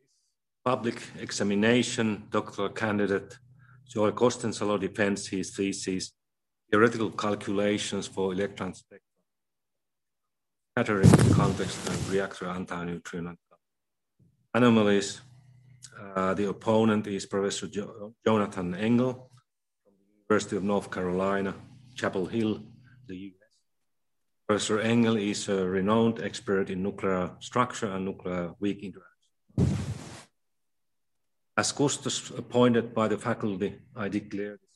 public examination, doctoral candidate Joel Kostensalo defends his thesis, Theoretical Calculations for Electron Spectrum, Scattering in Context and Reactor Antineutrino Anomalies. The opponent is Professor Jonathan Engel from the University of North Carolina, Chapel Hill, the US. Professor Engel is a renowned expert in nuclear structure and nuclear weak interaction. As custos appointed by the faculty, I declare this.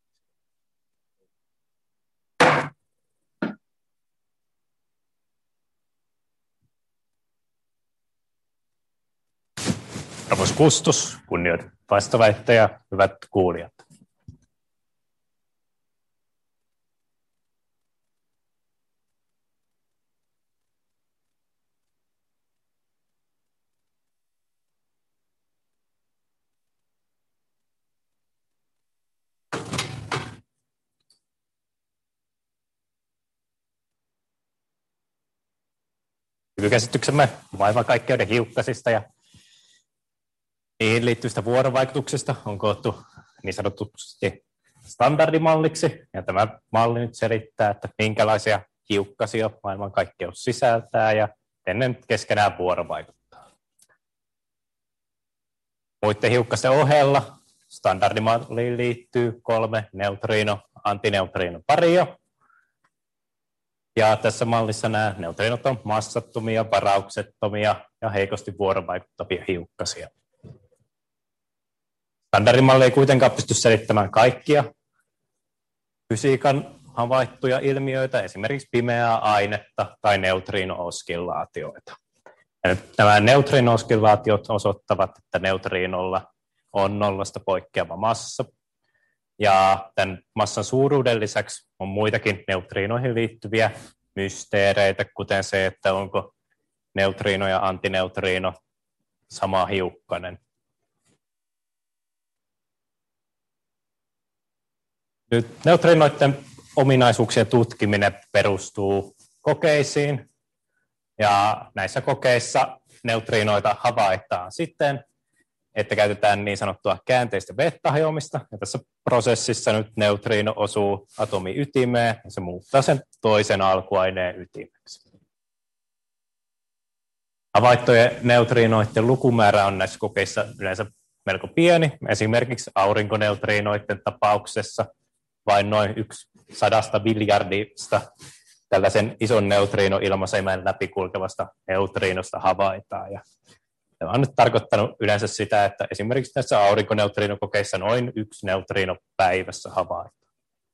Arvoisa kustos, kunnioitettu vastaväittäjä, hyvät kuulijat. Nykykäsityksemme maailmankaikkeuden hiukkasista ja niihin liittyvistä vuorovaikutuksista on koottu niin sanotusti standardimalliksi, ja tämä malli nyt selittää, että minkälaisia hiukkasia maailmankaikkeus sisältää ja ennen keskenään vuorovaikuttaa. Muiden hiukkasten ohella standardimalliin liittyy 3 neutriino-antineutriino-paria, ja tässä mallissa nämä neutriinot on massattomia, varauksettomia ja heikosti vuorovaikuttavia hiukkasia. Standardimalli ei kuitenkaan pysty selittämään kaikkia fysiikan havaittuja ilmiöitä, esimerkiksi pimeää ainetta tai neutriino-oskillaatioita. Ja nämä neutriino-oskillaatiot osoittavat, että neutriinolla on nollasta poikkeava massa. Ja tämän massan suuruuden lisäksi on muitakin neutriinoihin liittyviä mysteereitä, kuten se, että onko neutriino ja antineutriino sama hiukkanen. Nyt neutriinoiden ominaisuuksien tutkiminen perustuu kokeisiin, ja näissä kokeissa neutriinoita havaitaan siten, että käytetään niin sanottua käänteistä beta-hajoamista, ja tässä prosessissa nyt neutriino osuu atomin ytimeen, ja se muuttaa sen toisen alkuaineen ytimeksi. Havaittujen neutriinoiden lukumäärä on näissä kokeissa yleensä melko pieni, esimerkiksi aurinkoneutriinoiden tapauksessa vain noin 1/100 miljardista tällaisen ison neutriinoilmaisemen läpi kulkevasta neutriinosta havaitaan. Ja tämä on nyt tarkoittanut yleensä sitä, että esimerkiksi näissä aurinkoneutriinokokeissa noin 1 neutriino päivässä havaitaan.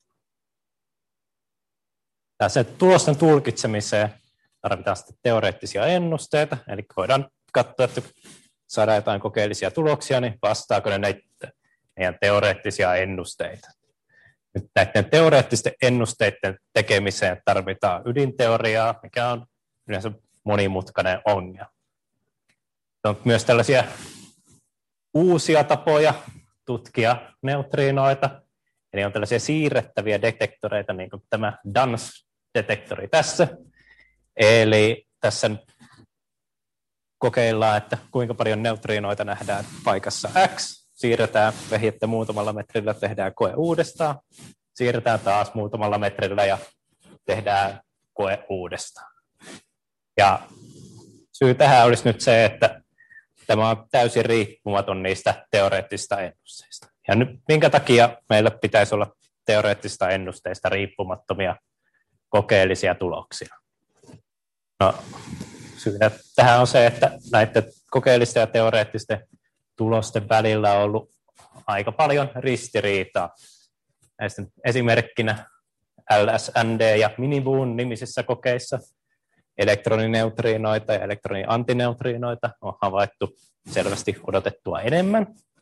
Tässä tulosten tulkitsemiseen tarvitaan sitten teoreettisia ennusteita, eli voidaan katsoa, että saadaan jotain kokeellisia tuloksia, niin vastaako ne näitä meidän teoreettisia ennusteita. Nyt näiden teoreettisten ennusteiden tekemiseen tarvitaan ydinteoriaa, mikä on yleensä monimutkainen ongelma. On myös tällaisia uusia tapoja tutkia neutriinoita, eli on tällaisia siirrettäviä detektoreita, niin kuin tämä DANS-detektori tässä. Eli tässä kokeillaan, että kuinka paljon neutriinoita nähdään paikassa X, siirretään vehjettä muutamalla metrillä, tehdään koe uudestaan, siirretään taas muutamalla metrillä ja tehdään koe uudestaan. Ja syy tähän olisi nyt se, että tämä on täysin riippumaton niistä teoreettisista ennusteista. Ja nyt minkä takia meillä pitäisi olla teoreettisista ennusteista riippumattomia kokeellisia tuloksia? No, syynä tähän on se, että näiden kokeellisten ja teoreettisten tulosten välillä on ollut aika paljon ristiriitaa. Näistä esimerkkinä LSND ja Miniboon nimisissä kokeissa elektronineutriinoita ja elektroni-antineutriinoita on havaittu selvästi odotettua enemmän.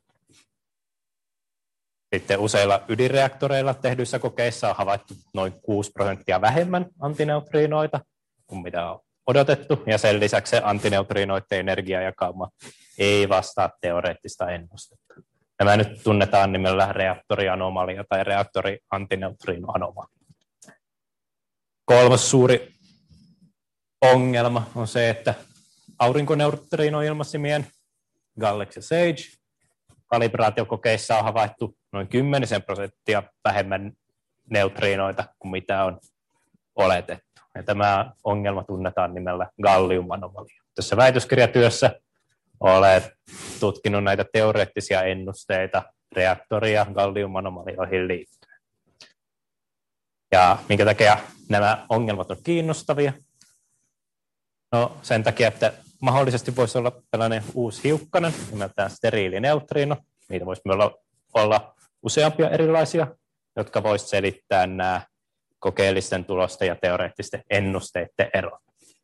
Sitten useilla ydinreaktoreilla tehdyissä kokeissa on havaittu noin 6% vähemmän antineutriinoita kuin mitä on odotettu, ja sen lisäksi se antineutriinoiden energiajakauma ei vastaa teoreettista ennustetta. Nämä nyt tunnetaan nimellä reaktorianomalia tai reaktori-antineutriinoanomalia. Kolmas suuri ongelma on se, että aurinkoneutriinoilmaisimien Gallex ja Sage. Kalibraatiokokeissa on havaittu noin 10% vähemmän neutriinoita kuin mitä on oletettu. Ja tämä ongelma tunnetaan nimellä galliumanomalia. Tässä väitöskirjatyössä olet tutkinut näitä teoreettisia ennusteita reaktoria galliumanomalioihin liittyen. Ja minkä takia nämä ongelmat on kiinnostavia? No sen takia, että mahdollisesti voisi olla tällainen uusi hiukkanen, nimeltään steriilineutriino. Niitä voisi olla useampia erilaisia, jotka voisivat selittää nämä kokeellisten tulosten ja teoreettisten ennusteiden erot.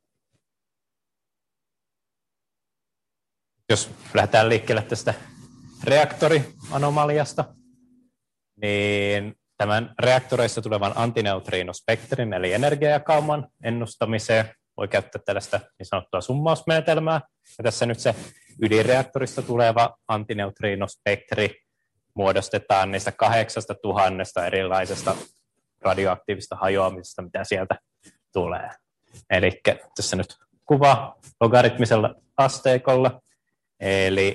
Jos lähdetään liikkeelle tästä reaktorianomaliasta, niin tämän reaktoreissa tulevan antineutriinospektrin eli energiajakauman ennustamiseen voi käyttää tällaista niin sanottua summausmenetelmää. Ja tässä nyt se ydinreaktorista tuleva antineutriinospektri muodostetaan niistä 8000 erilaisesta radioaktiivista hajoamisesta, mitä sieltä tulee. Eli tässä nyt kuva logaritmisella asteikolla, eli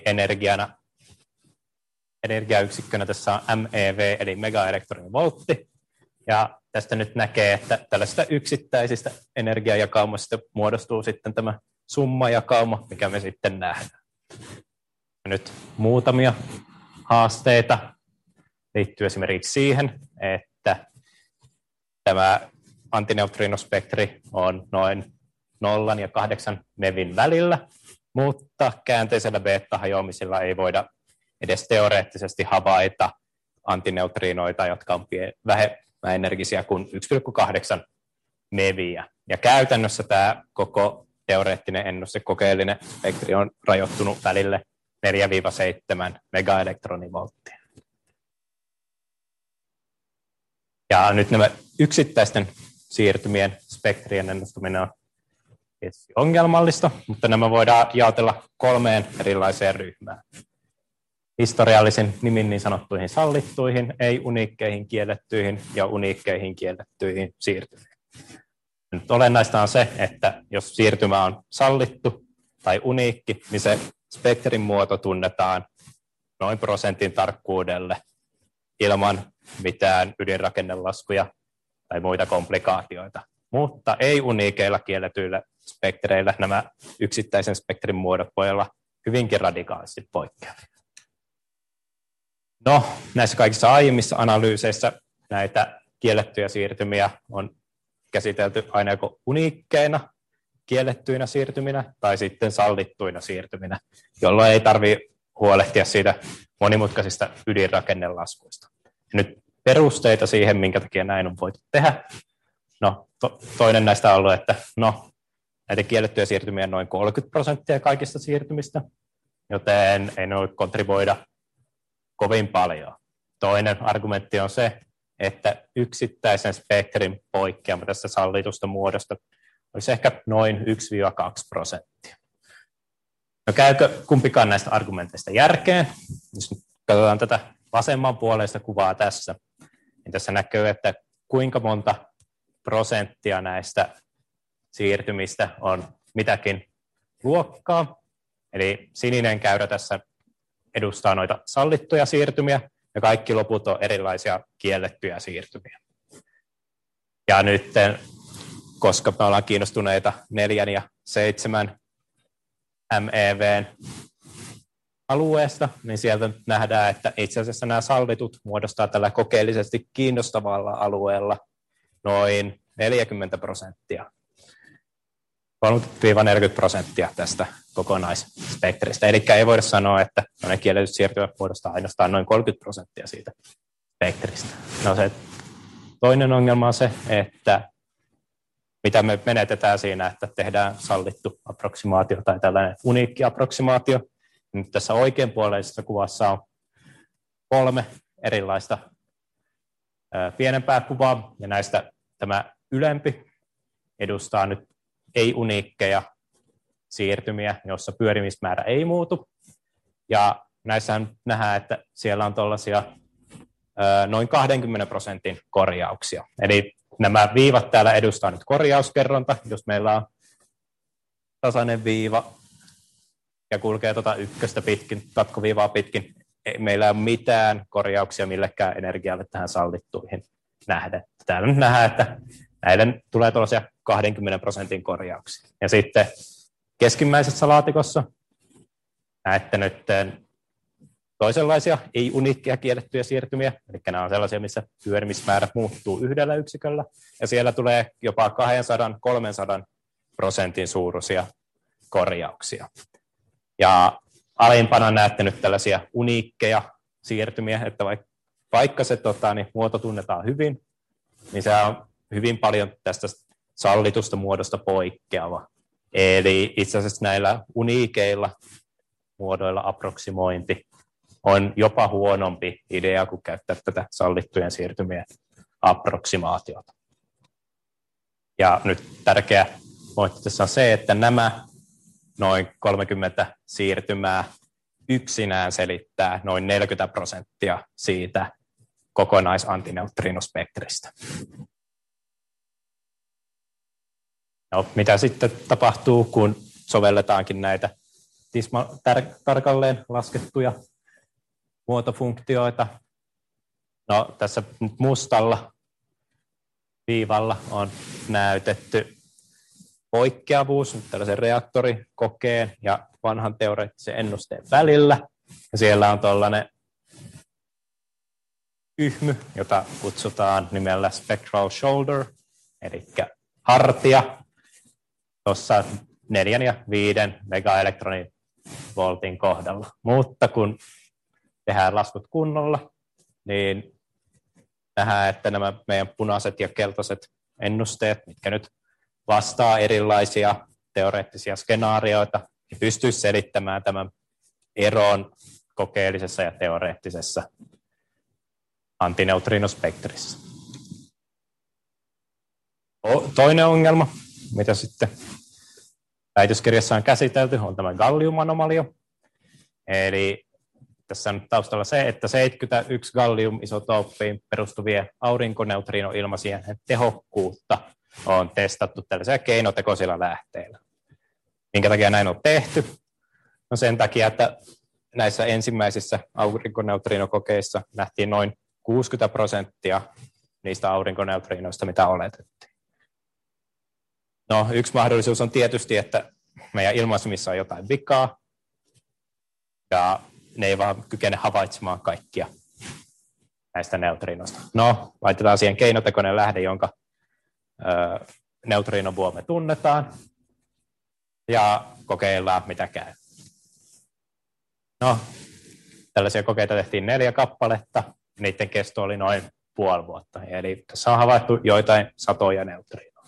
energiayksikkönä tässä on MeV, eli megaelektronivoltti. Ja tästä nyt näkee, että tällaisista yksittäisistä energiajakaumasta muodostuu sitten tämä summajakauma, mikä me sitten nähdään. Nyt muutamia haasteita liittyy esimerkiksi siihen, että tämä antineutriinospektri on noin 0 ja 8 MeVin välillä, mutta käänteisellä beta-hajoamisilla ei voida edes teoreettisesti havaita antineutriinoita, jotka on vähemmän energisiä kuin 1,8 MeViä. Ja käytännössä tämä koko teoreettinen ennuste, kokeellinen spektri on rajoittunut välille 4-7 megaelektronivolttia. Ja nyt nämä yksittäisten siirtymien spektrien ennustaminen on tietysti ongelmallista, mutta nämä voidaan jaotella 3 erilaiseen ryhmään. Historiallisin nimin niin sanottuihin sallittuihin, ei-uniikkeihin kiellettyihin ja uniikkeihin kiellettyihin siirtymiin. Nyt olennaista on se, että jos siirtymä on sallittu tai uniikki, niin se spektrin muoto tunnetaan noin prosentin tarkkuudelle ilman mitään ydinrakennelaskuja tai muita komplikaatioita. Mutta ei-uniikeilla kielletyillä spektreillä nämä yksittäisen spektrin muodot voi olla hyvinkin radikaalisti poikkeavia. No, näissä kaikissa aiemmissa analyyseissä näitä kiellettyjä siirtymiä on käsitelty aina joko uniikkeina, kiellettyinä siirtyminä tai sitten sallittuina siirtyminä, jolloin ei tarvitse huolehtia siitä monimutkaisista ydinrakennelaskuista. Nyt perusteita siihen, minkä takia näin on voitu tehdä. No, toinen näistä on ollut, että näitä kiellettyjä siirtymiä on noin 30% kaikista siirtymistä, joten ei ne voi kontribuoida kovin paljon. Toinen argumentti on se, että yksittäisen spektrin poikkeama tästä sallitusta muodosta olisi ehkä noin 1-2%. No käykö kumpikaan näistä argumenteista järkeen? Jos katsotaan tätä vasemmanpuoleista kuvaa tässä, niin tässä näkyy, että kuinka monta prosenttia näistä siirtymistä on mitäkin luokkaa. Eli sininen käyrä tässä edustaa noita sallittuja siirtymiä, ja kaikki loput on erilaisia kiellettyjä siirtymiä. Ja nyt, koska me ollaan kiinnostuneita 4 ja 7 MEVn alueesta, niin sieltä nähdään, että itse asiassa nämä sallitut muodostaa tällä kokeellisesti kiinnostavalla alueella noin 40%. 30-40% tästä kokonaisspektristä. Eli ei voida sanoa, että kielletyt siirtymät muodostaa ainoastaan noin 30% siitä spektristä. No se toinen ongelma on se, että mitä me menetetään siinä, että tehdään sallittu approksimaatio tai tällainen uniikki approksimaatio. Nyt tässä oikeanpuoleisessa kuvassa on 3 erilaista pienempää kuvaa, ja näistä tämä ylempi edustaa nyt ei-uniikkeja siirtymiä, joissa pyörimismäärä ei muutu. Ja näissähän nähdään, että siellä on tuollaisia noin 20% korjauksia. Eli nämä viivat täällä edustaa nyt korjauskerronta. Jos meillä on tasainen viiva ja kulkee ykköstä pitkin, katkoviivaa pitkin. Meillä ei ole mitään korjauksia millekään energialle tähän sallittuihin nähden. Täällä nyt nähdään, että näiden tulee tuollaisia 20% korjauksia. Ja sitten keskimmäisessä laatikossa näette nyt toisenlaisia ei-uniikkeja kiellettyjä siirtymiä, eli nämä on sellaisia, missä pyörimismäärä muuttuu yhdellä yksiköllä, ja siellä tulee jopa 200-300% suuruisia korjauksia. Ja alimpana näette nyt tällaisia uniikkeja siirtymiä, että vaikka se muoto tunnetaan hyvin, niin se on hyvin paljon tästä sallitusta muodosta poikkeava. Eli itse asiassa näillä uniikeilla muodoilla aproksimointi on jopa huonompi idea kuin käyttää tätä sallittujen siirtymien approksimaatiota. Ja nyt tärkeä pointti tässä on se, että nämä noin 30 siirtymää yksinään selittää noin 40% siitä kokonaisantineutrinospektristä. No, mitä sitten tapahtuu, kun sovelletaankin näitä tarkalleen laskettuja muotofunktioita? No, tässä mustalla viivalla on näytetty poikkeavuus tällaisen reaktorikokeen ja vanhan teoreettisen ennusteen välillä. Ja siellä on tuollainen yhmy, jota kutsutaan nimellä spectral shoulder, eli hartia, tuossa 4 ja 5 megaelektronivoltin kohdalla. Mutta kun tehdään laskut kunnolla, niin nähdään, että nämä meidän punaiset ja keltaiset ennusteet, mitkä nyt vastaa erilaisia teoreettisia skenaarioita, niin pystyisi selittämään tämän eron kokeellisessa ja teoreettisessa antineutrinospektrissä. Toinen ongelma, mitä sitten väitöskirjassa on käsitelty, on tämä galliumanomalio. Eli tässä on taustalla se, että 71 galliumisotooppiin perustuvien aurinkoneutrinoilmaisien tehokkuutta on testattu tällaisilla keinotekoisilla lähteillä. Minkä takia näin on tehty? No sen takia, että näissä ensimmäisissä aurinkoneutrinokokeissa nähtiin noin 60% niistä aurinkoneutrinoista, mitä oletettiin. No, yksi mahdollisuus on tietysti, että meidän ilmaisimissa on jotain vikaa, ja ne ei vaan kykene havaitsemaan kaikkia näistä neutrinoista. No, laitetaan siihen keinotekoinen lähde, jonka neutrinovuo me tunnetaan, ja kokeillaan, mitä käy. No, tällaisia kokeita tehtiin 4 kappaletta, niiden kesto oli noin puoli vuotta, eli tässä on havaittu joitain satoja neutrinoita.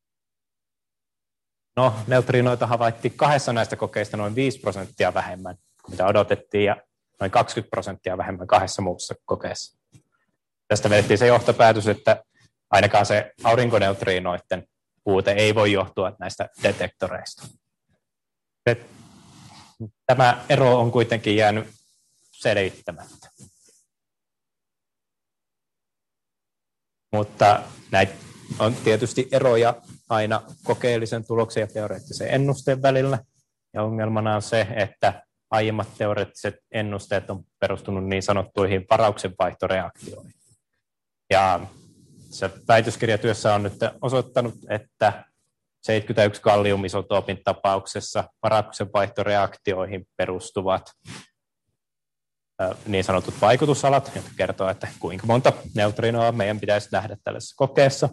No, neutrinoita havaittiin 2 näistä kokeista noin 5% vähemmän kuin mitä odotettiin, ja noin 20% vähemmän 2 muussa kokeessa. Tästä vedettiin se johtopäätös, että ainakaan se aurinkoneutrinoiden puute ei voi johtua näistä detektoreista. Tämä ero on kuitenkin jäänyt selittämättä. Mutta näitä on tietysti eroja aina kokeellisen tuloksen ja teoreettisen ennusteen välillä. Ja ongelmana on se, että aiemmat teoreettiset ennusteet on perustunut niin sanottuihin varauksenvaihtoreaktioihin. Ja se väitöskirjatyössä on nyt osoittanut, että 71 galliumisotoopin tapauksessa varauksenvaihtoreaktioihin perustuvat niin sanotut vaikutusalat, jotka kertoo, että kuinka monta neutrinoa meidän pitäisi nähdä tällaisessa kokeessa,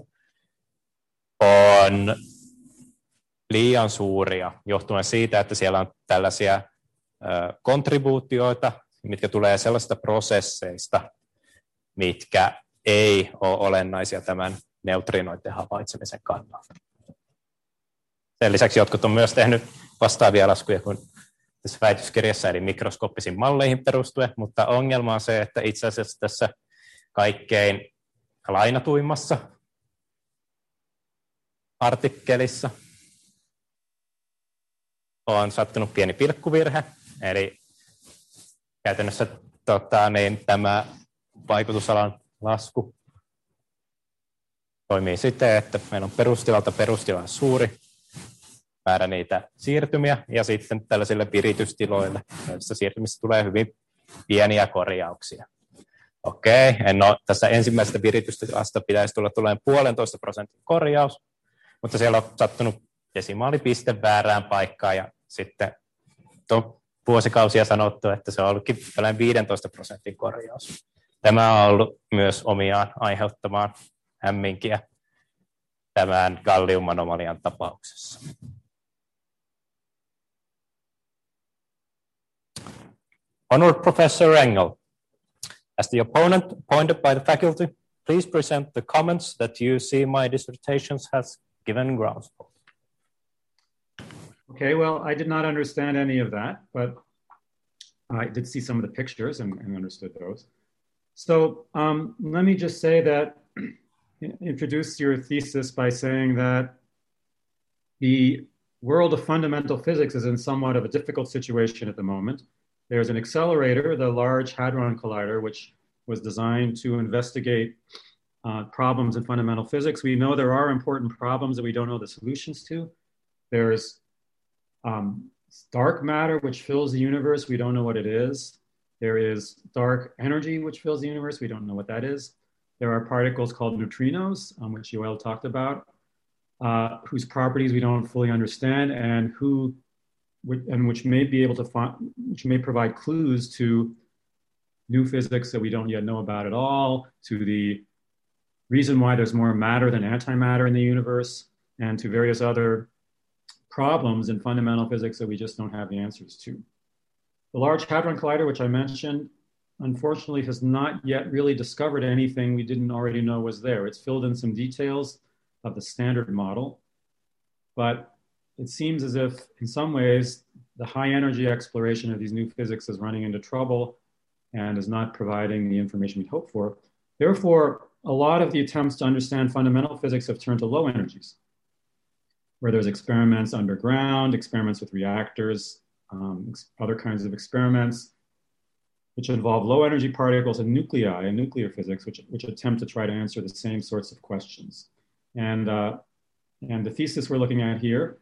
on liian suuria johtuen siitä, että siellä on tällaisia kontribuutioita, mitkä tulee sellaisista prosesseista, mitkä ei ole olennaisia tämän neutrinoiden havaitsemisen kannalta. Sen lisäksi jotkut on myös tehnyt vastaavia laskuja kuin tässä väitöskirjassa, eli mikroskooppisiin malleihin perustuen, mutta ongelma on se, että itse asiassa tässä kaikkein lainatuimmassa artikkelissa on sattunut pieni pilkkuvirhe, eli käytännössä tämä vaikutusalan lasku toimii siten, että meillä on perustilalta perustilaan suuri määrä niitä siirtymiä, ja sitten tällaisille viritystiloille näissä siirtymissä tulee hyvin pieniä korjauksia. Okei, tässä ensimmäisestä viritystilasta pitäisi tulla 1,5% korjaus, mutta siellä on sattunut desimaalipiste väärään paikkaan, ja sitten on vuosikausia sanottu, että se on ollutkin tällainen 15% korjaus. Tämä on ollut myös omiaan aiheuttamaan hämminkiä tämän galliumanomalian tapauksessa. Honored Professor Engel, as the opponent appointed by the faculty, please present the comments that you see my dissertation has given grounds for. Okay, well, I did not understand any of that, but I did see some of the pictures and understood those. So let me just say that, introduce your thesis by saying that the world of fundamental physics is in somewhat of a difficult situation at the moment. There's an accelerator, the Large Hadron Collider, which was designed to investigate problems in fundamental physics. We know there are important problems that we don't know the solutions to. There's dark matter, which fills the universe. We don't know what it is. There is dark energy, which fills the universe. We don't know what that is. There are particles called neutrinos, which Yoel talked about, whose properties we don't fully understand, and which may be able to find, which may provide clues to new physics that we don't yet know about at all, to the reason why there's more matter than antimatter in the universe, and to various other problems in fundamental physics that we just don't have the answers to. The Large Hadron Collider, which I mentioned, unfortunately has not yet really discovered anything we didn't already know was there. It's filled in some details of the standard model, but it seems as if in some ways the high energy exploration of these new physics is running into trouble and is not providing the information we hope for. Therefore, a lot of the attempts to understand fundamental physics have turned to low energies, where there's experiments underground, experiments with reactors, other kinds of experiments, which involve low energy particles and nuclei and nuclear physics, which attempt to try to answer the same sorts of questions. And the thesis we're looking at here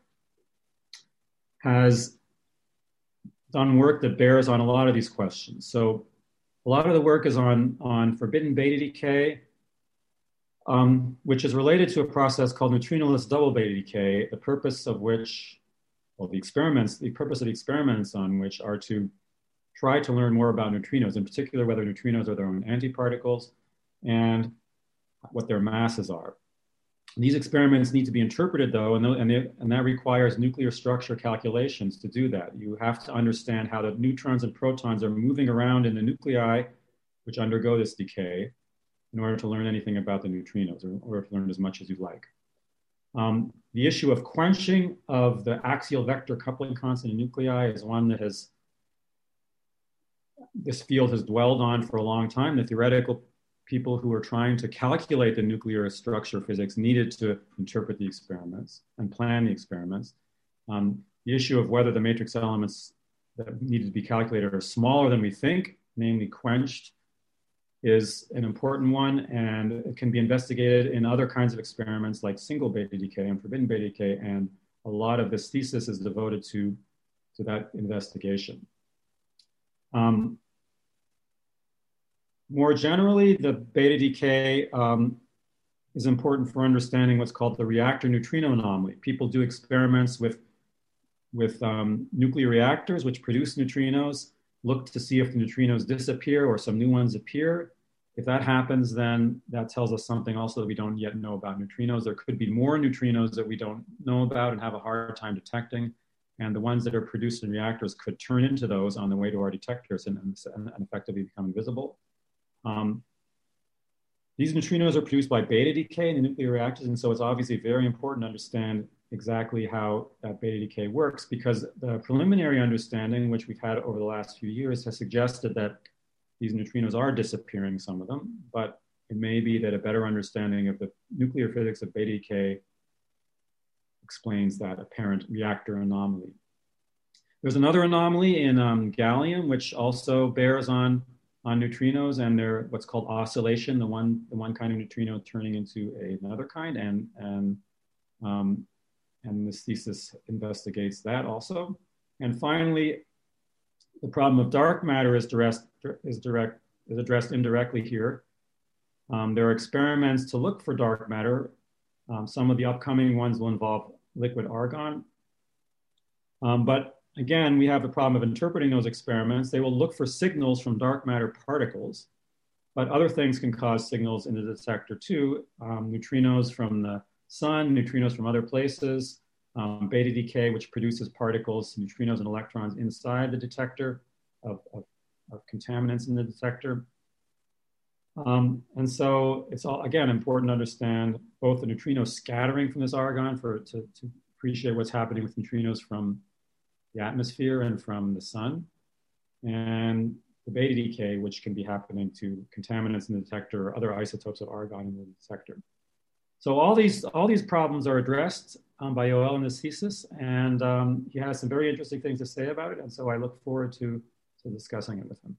has done work that bears on a lot of these questions. So a lot of the work is on forbidden beta decay, which is related to a process called neutrinoless double beta decay, the purpose of which, well, the purpose of the experiments on which are to try to learn more about neutrinos, in particular whether neutrinos are their own antiparticles and what their masses are. These experiments need to be interpreted though, and that requires nuclear structure calculations to do that. You have to understand how the neutrons and protons are moving around in the nuclei which undergo this decay in order to learn anything about the neutrinos, or in order to learn as much as you like. The issue of quenching of the axial vector coupling constant in nuclei is one that this field has dwelled on for a long time. The theoretical people who were trying to calculate the nuclear structure physics needed to interpret the experiments and plan the experiments. The issue of whether the matrix elements that needed to be calculated are smaller than we think, namely quenched, is an important one, and it can be investigated in other kinds of experiments like single beta decay and forbidden beta decay, and a lot of this thesis is devoted to that investigation. More generally, the beta decay is important for understanding what's called the reactor neutrino anomaly. People do experiments with nuclear reactors which produce neutrinos, look to see if the neutrinos disappear or some new ones appear. If that happens, then that tells us something also that we don't yet know about neutrinos. There could be more neutrinos that we don't know about and have a hard time detecting. And the ones that are produced in reactors could turn into those on the way to our detectors and effectively become invisible. These neutrinos are produced by beta decay in the nuclear reactors. And so it's obviously very important to understand exactly how that beta decay works, because the preliminary understanding, which we've had over the last few years, has suggested that these neutrinos are disappearing, some of them, but it may be that a better understanding of the nuclear physics of beta decay explains that apparent reactor anomaly. There's another anomaly in gallium, which also bears on neutrinos and their what's called oscillation, the one kind of neutrino turning into another kind, and and this thesis investigates that also. And finally, the problem of dark matter is addressed indirectly here. There are experiments to look for dark matter. Some of the upcoming ones will involve liquid argon. But again, we have the problem of interpreting those experiments. They will look for signals from dark matter particles, but other things can cause signals in the detector too. Neutrinos from the sun, neutrinos from other places, beta decay, which produces particles, neutrinos and electrons inside the detector of contaminants in the detector. And so it's all, again, important to understand both the neutrino scattering from this argon to appreciate what's happening with neutrinos from the atmosphere and from the sun, and the beta decay, which can be happening to contaminants in the detector or other isotopes of argon in the detector. So all these problems are addressed by Yoel in this thesis, and he has some very interesting things to say about it, and so I look forward to discussing it with him.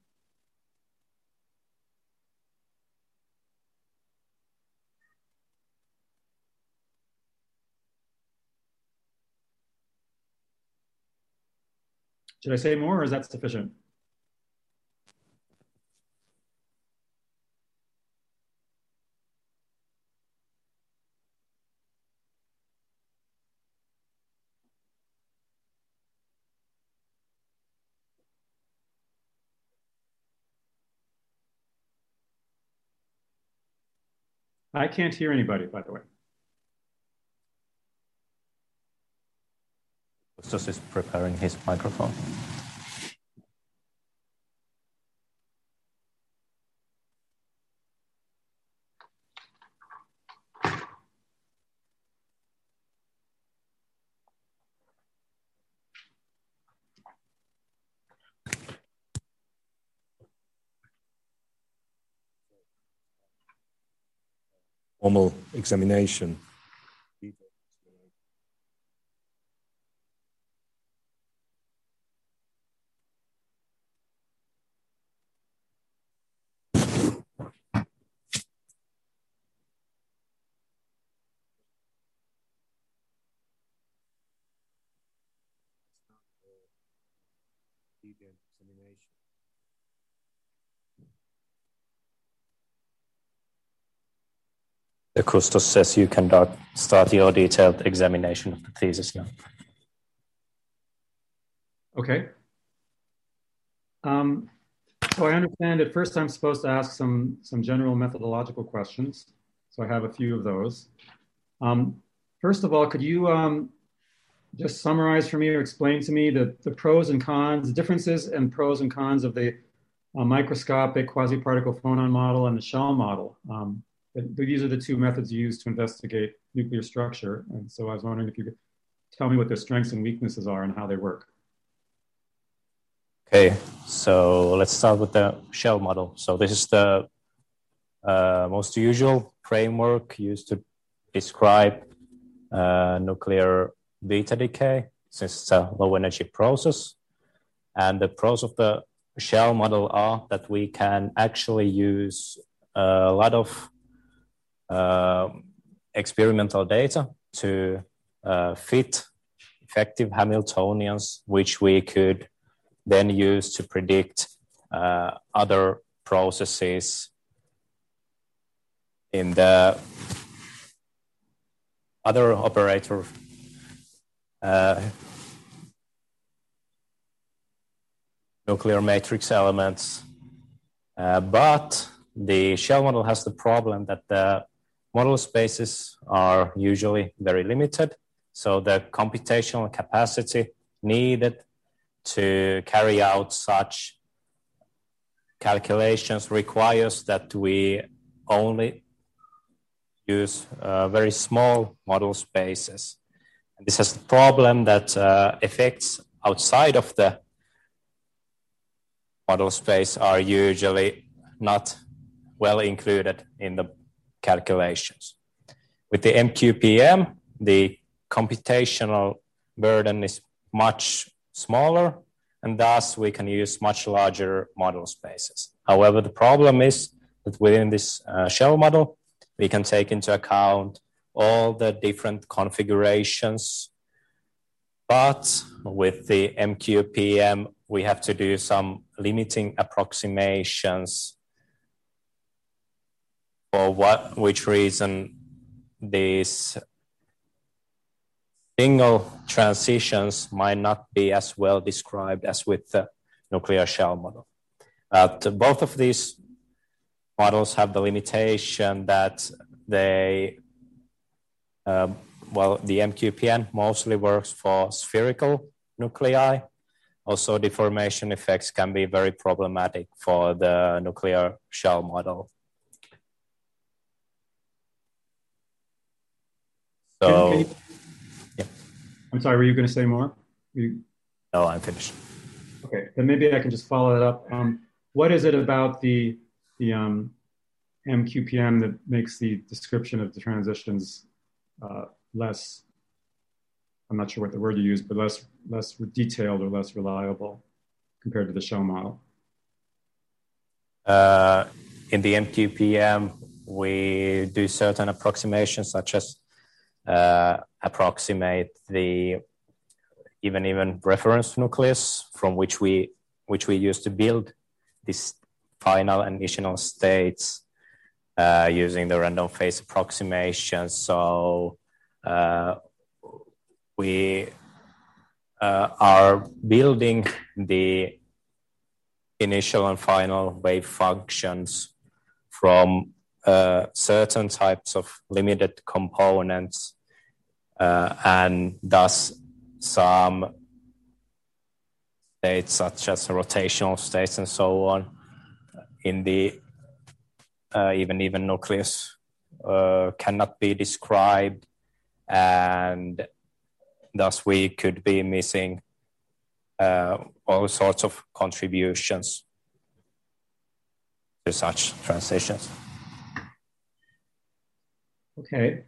Should I say more, or is that sufficient? I can't hear anybody, by the way. Justus is preparing his microphone. Formal examination. The Kustos says you can start your detailed examination of the thesis now. Okay. So I understand at first I'm supposed to ask some general methodological questions. So I have a few of those. First of all, could you just summarize for me or explain to me the pros and cons, the differences and pros and cons of the microscopic quasi-particle phonon model and the shell model? These are the two methods used to investigate nuclear structure. And so I was wondering if you could tell me what their strengths and weaknesses are and how they work. Okay, so let's start with the shell model. So this is the most usual framework used to describe nuclear beta decay, since it's a low energy process. And the pros of the shell model are that we can actually use a lot of experimental data to fit effective Hamiltonians, which we could then use to predict other processes in the other operator nuclear matrix elements. But the shell model has the problem that the model spaces are usually very limited. So the computational capacity needed to carry out such calculations requires that we only use very small model spaces. And this has the problem that effects outside of the model space are usually not well included in the calculations. With the MQPM, the computational burden is much smaller, and thus we can use much larger model spaces. However, the problem is that within this shell model, we can take into account all the different configurations But with the MQPM, we have to do some limiting approximations for which reason these single transitions might not be as well described as with the nuclear shell model. Both of these models have the limitation that they, the MQPN mostly works for spherical nuclei. Also, deformation effects can be very problematic for the nuclear shell model. So, yeah. I'm sorry, were you going to say more? No, I'm finished. Okay, then maybe I can just follow it up. What is it about the MQPM that makes the description of the transitions less, I'm not sure what the word you use, but less detailed or less reliable compared to the shell model? In the MQPM, we do certain approximations, such as approximate the even reference nucleus from which we use to build these final and initial states using the random phase approximation. So we are building the initial and final wave functions from certain types of limited components and thus some states such as rotational states and so on in the even nucleus cannot be described, and thus we could be missing all sorts of contributions to such transitions. Okay.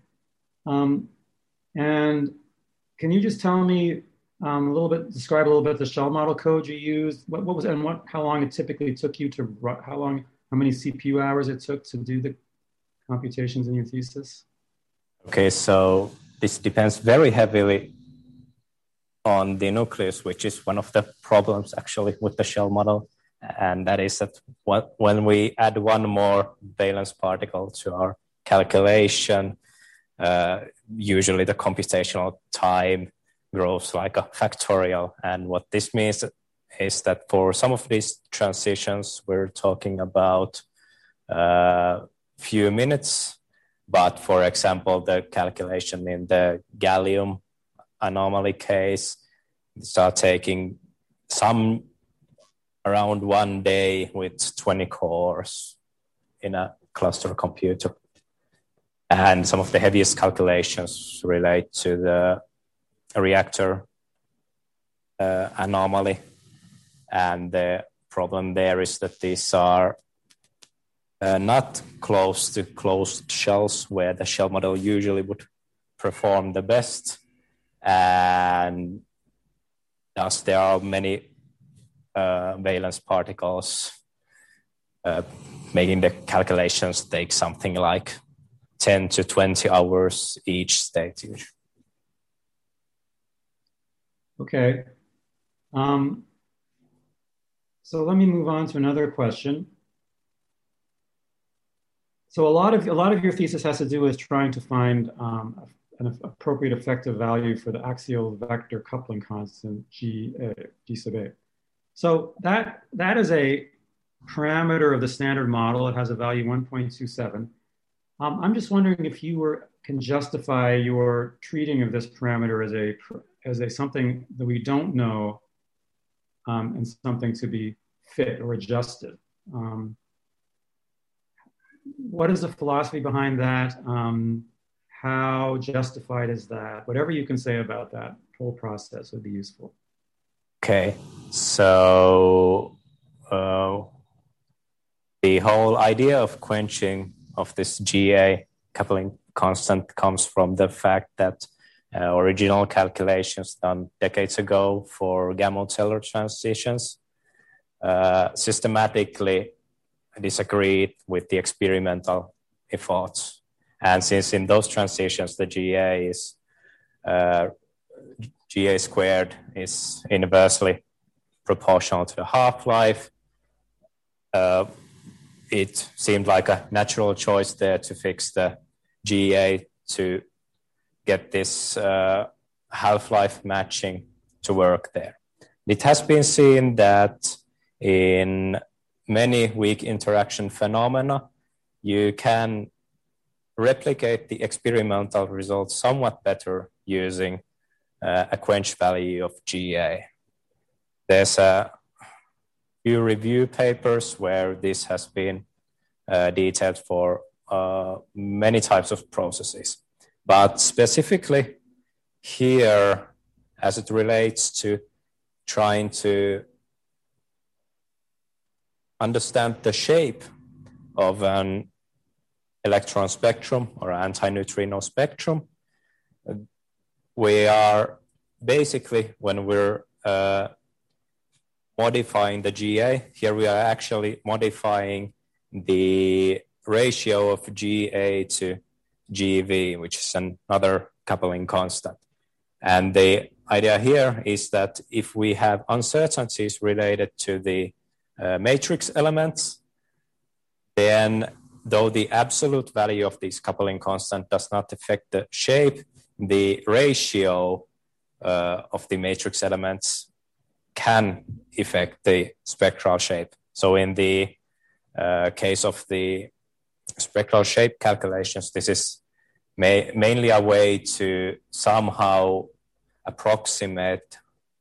And can you just tell me describe a little bit the shell model code you used? What was and how long it typically took you to how many CPU hours it took to do the computations in your thesis? Okay, so this depends very heavily on the nucleus, which is one of the problems actually with the shell model. And that is that when we add one more valence particle to our calculation, usually the computational time grows like a factorial. And what this means is that for some of these transitions, we're talking about a few minutes. But for example, the calculation in the gallium anomaly case start taking some around 1 day with 20 cores in a cluster computer. And some of the heaviest calculations relate to the reactor anomaly. And the problem there is that these are not close to closed shells where the shell model usually would perform the best. And thus there are many valence particles, making the calculations take something like 10 to 20 hours each state. Okay. So let me move on to another question. So a lot of your thesis has to do with trying to find an appropriate effective value for the axial vector coupling constant G sub A. So that is a parameter of the standard model. It has a value 1.27. I'm just wondering if you can justify your treating of this parameter as a something that we don't know and something to be fit or adjusted. What is the philosophy behind that? How justified is that? Whatever you can say about that whole process would be useful. Okay, so the whole idea of quenching of this GA coupling constant comes from the fact that original calculations done decades ago for Gamow-Taylor transitions systematically disagreed with the experimental efforts. And since in those transitions the GA GA squared is inversely proportional to the half-life. It seemed like a natural choice there to fix the GA to get this half-life matching to work there. It has been seen that in many weak interaction phenomena, you can replicate the experimental results somewhat better using a quench value of GA. There's a few review papers where this has been detailed for many types of processes. But specifically here, as it relates to trying to understand the shape of an electron spectrum or antineutrino spectrum, we are basically, when we're modifying the GA, here we are actually modifying the ratio of GA to GV, which is another coupling constant. And the idea here is that if we have uncertainties related to the matrix elements, then though the absolute value of this coupling constant does not affect the shape, the ratio of the matrix elements can affect the spectral shape. So in the case of the spectral shape calculations, this is mainly a way to somehow approximate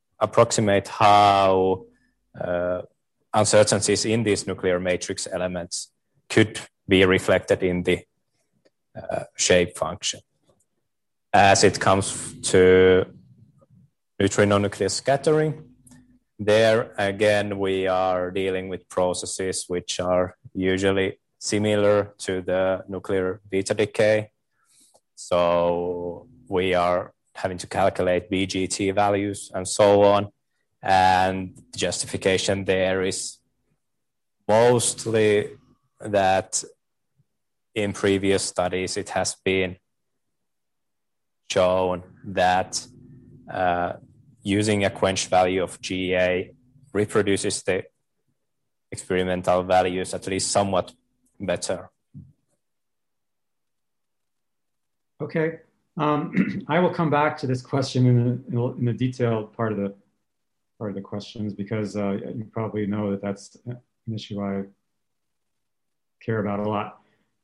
how uncertainties in these nuclear matrix elements could be reflected in the shape function. As it comes to neutrino nucleus scattering, there again we are dealing with processes which are usually similar to the nuclear beta decay. So we are having to calculate BGT values and so on. And the justification there is mostly that in previous studies it has been shown that using a quench value of GA reproduces the experimental values at least somewhat better. Okay, I will come back to this question in the detailed part of the questions, because you probably know that that's an issue I care about a lot.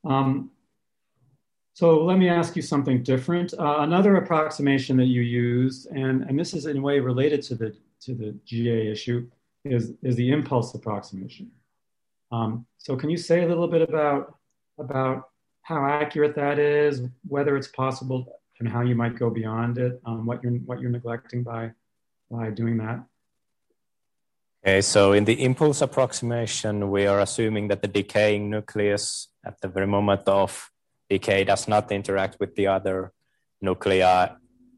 So let me ask you something different. Another approximation that you used, and this is in a way related to the GA issue, is the impulse approximation. So can you say a little bit about how accurate that is, whether it's possible, and how you might go beyond it, what you're neglecting by doing that? Okay, so in the impulse approximation, we are assuming that the decaying nucleus at the very moment of decay does not interact with the other nucleons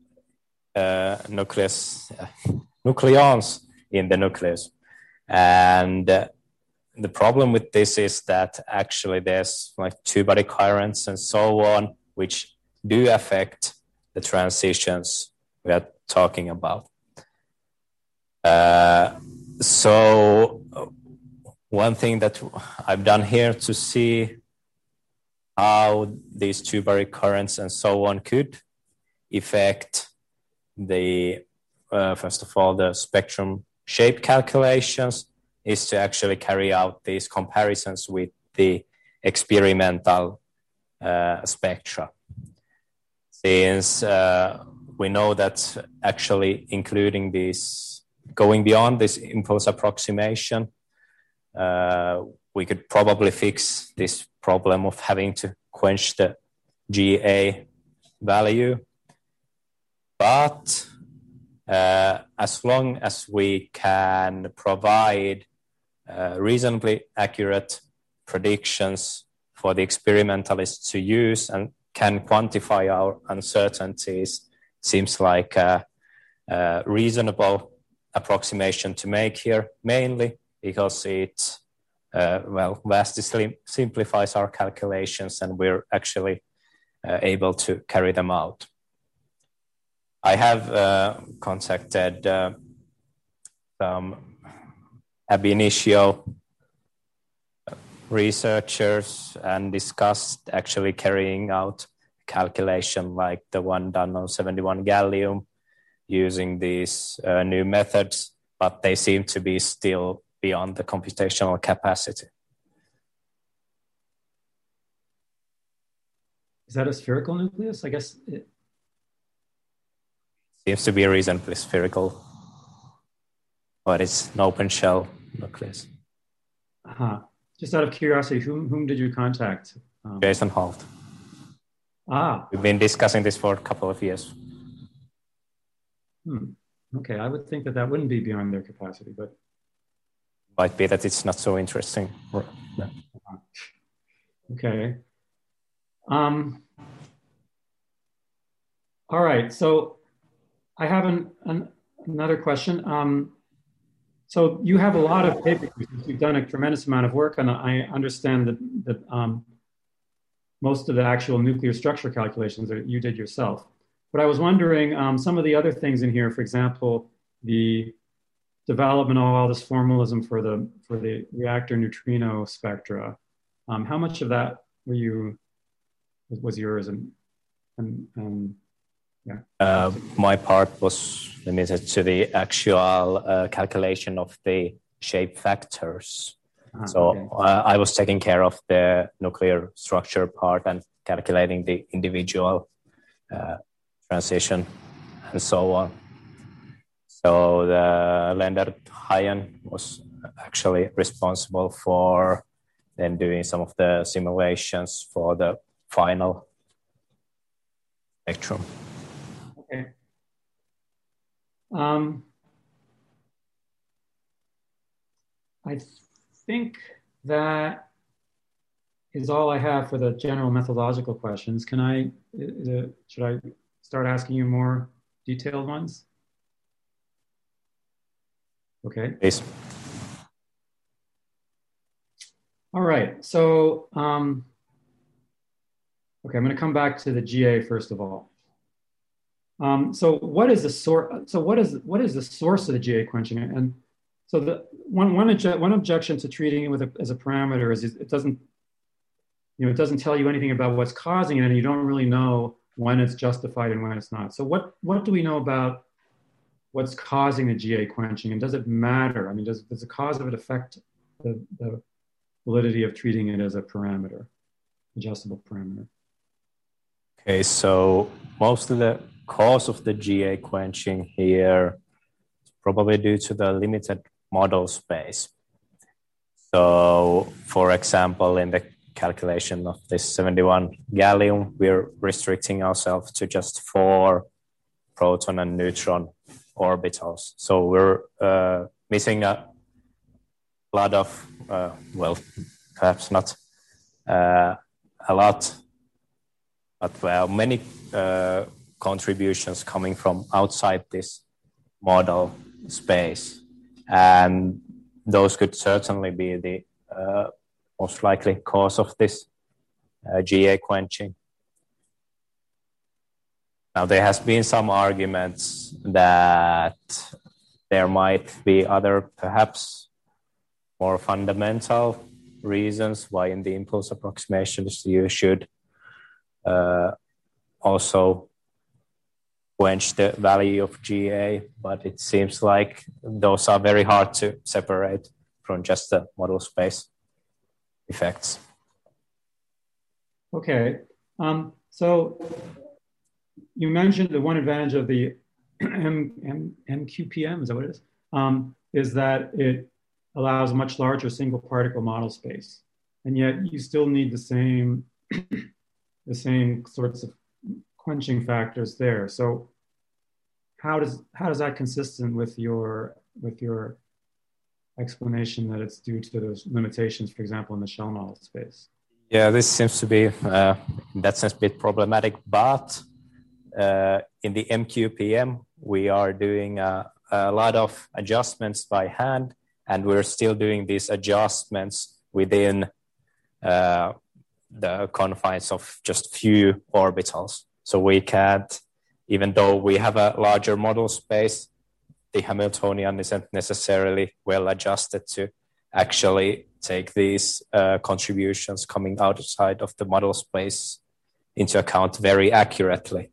in the nucleus. And the problem with this is that actually there's like two-body currents and so on, which do affect the transitions we are talking about. So one thing that I've done here to see how these two-body currents and so on could affect the, first of all, the spectrum shape calculations is to actually carry out these comparisons with the experimental spectra. Since we know that actually including these, going beyond this impulse approximation, we could probably fix this problem of having to quench the GA value. But as long as we can provide reasonably accurate predictions for the experimentalists to use and can quantify our uncertainties, seems like a reasonable approximation to make here, mainly because it vastly simplifies our calculations and we're actually able to carry them out. I have contacted some ab initio researchers and discussed actually carrying out calculation like the one done on 71 gallium using these new methods, but they seem to be still beyond the computational capacity. Is that a spherical nucleus? I guess it seems to be reasonably spherical, but it's an open shell nucleus. Just out of curiosity, whom did you contact? Jason Holt. We've been discussing this for a couple of years. Okay, I would think that wouldn't be beyond their capacity, but might be that it's not so interesting. Okay. All right, so I have another question. So you have a lot of papers. You've done a tremendous amount of work, and I understand that most of the actual nuclear structure calculations that you did yourself. But I was wondering, some of the other things in here, for example, the development of all this formalism for the reactor neutrino spectra. How much of that was yours? My part was limited to the actual calculation of the shape factors. I was taking care of the nuclear structure part and calculating the individual transition and so on. So the Lennart Hajen was actually responsible for then doing some of the simulations for the final spectrum. Okay. I think that is all I have for the general methodological questions. Should I start asking you more detailed ones? Okay. Please. All right. So, okay, I'm going to come back to the GA first of all. So, what is the source? So, what is the source of the GA quenching? And so, the one objection to treating it as a parameter is it doesn't tell you anything about what's causing it, and you don't really know when it's justified and when it's not. So, what do we know about what's causing the GA quenching, and does it matter? I mean, does the cause of it affect the validity of treating it as a parameter, adjustable parameter? Okay, so most of the cause of the GA quenching here is probably due to the limited model space. So, for example, in the calculation of this 71 gallium, we're restricting ourselves to just 4 proton and neutron orbitals. So we're missing a lot of, perhaps not a lot, but many contributions coming from outside this model space. And those could certainly be the most likely cause of this GA quenching. Now, there has been some arguments that there might be other, perhaps more fundamental reasons why in the impulse approximations you should also quench the value of GA, but it seems like those are very hard to separate from just the model space effects. Okay, so you mentioned the one advantage of the MQPM, is that what it is that it allows a much larger single particle model space, and yet you still need the same sorts of quenching factors there. So how does that consistent with your explanation that it's due to those limitations, for example, in the shell model space? Yeah, this seems to be in that sense a bit problematic, but in the MQPM, we are doing a lot of adjustments by hand, and we're still doing these adjustments within the confines of just few orbitals. So we can't even though we have a larger model space, the Hamiltonian isn't necessarily well adjusted to actually take these contributions coming outside of the model space into account very accurately.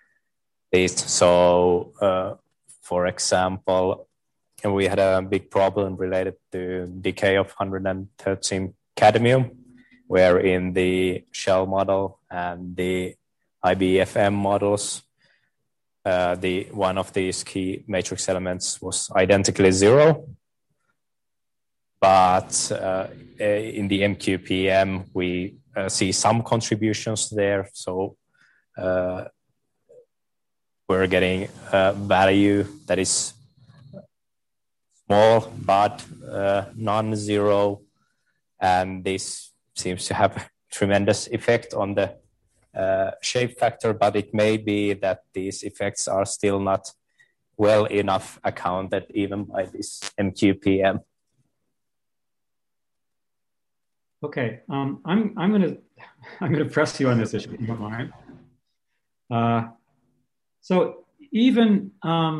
So, for example, we had a big problem related to decay of 113 cadmium, where in the shell model and the IBFM models, one of these key matrix elements was identically 0. But in the MQPM, we see some contributions there. So we're getting a value that is small but non-zero, and this seems to have a tremendous effect on the shape factor, but it may be that these effects are still not well enough accounted even by this MQPM. Okay, I'm gonna press you on this issue, if you don't mind. So even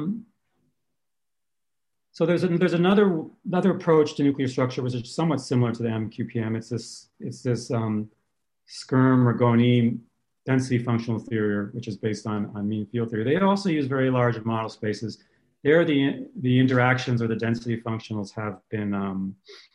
so, there's another approach to nuclear structure which is somewhat similar to the MQPM. It's this Sturm-Ragone density functional theory, which is based on mean field theory. They also use very large model spaces. There, the interactions or the density functionals have been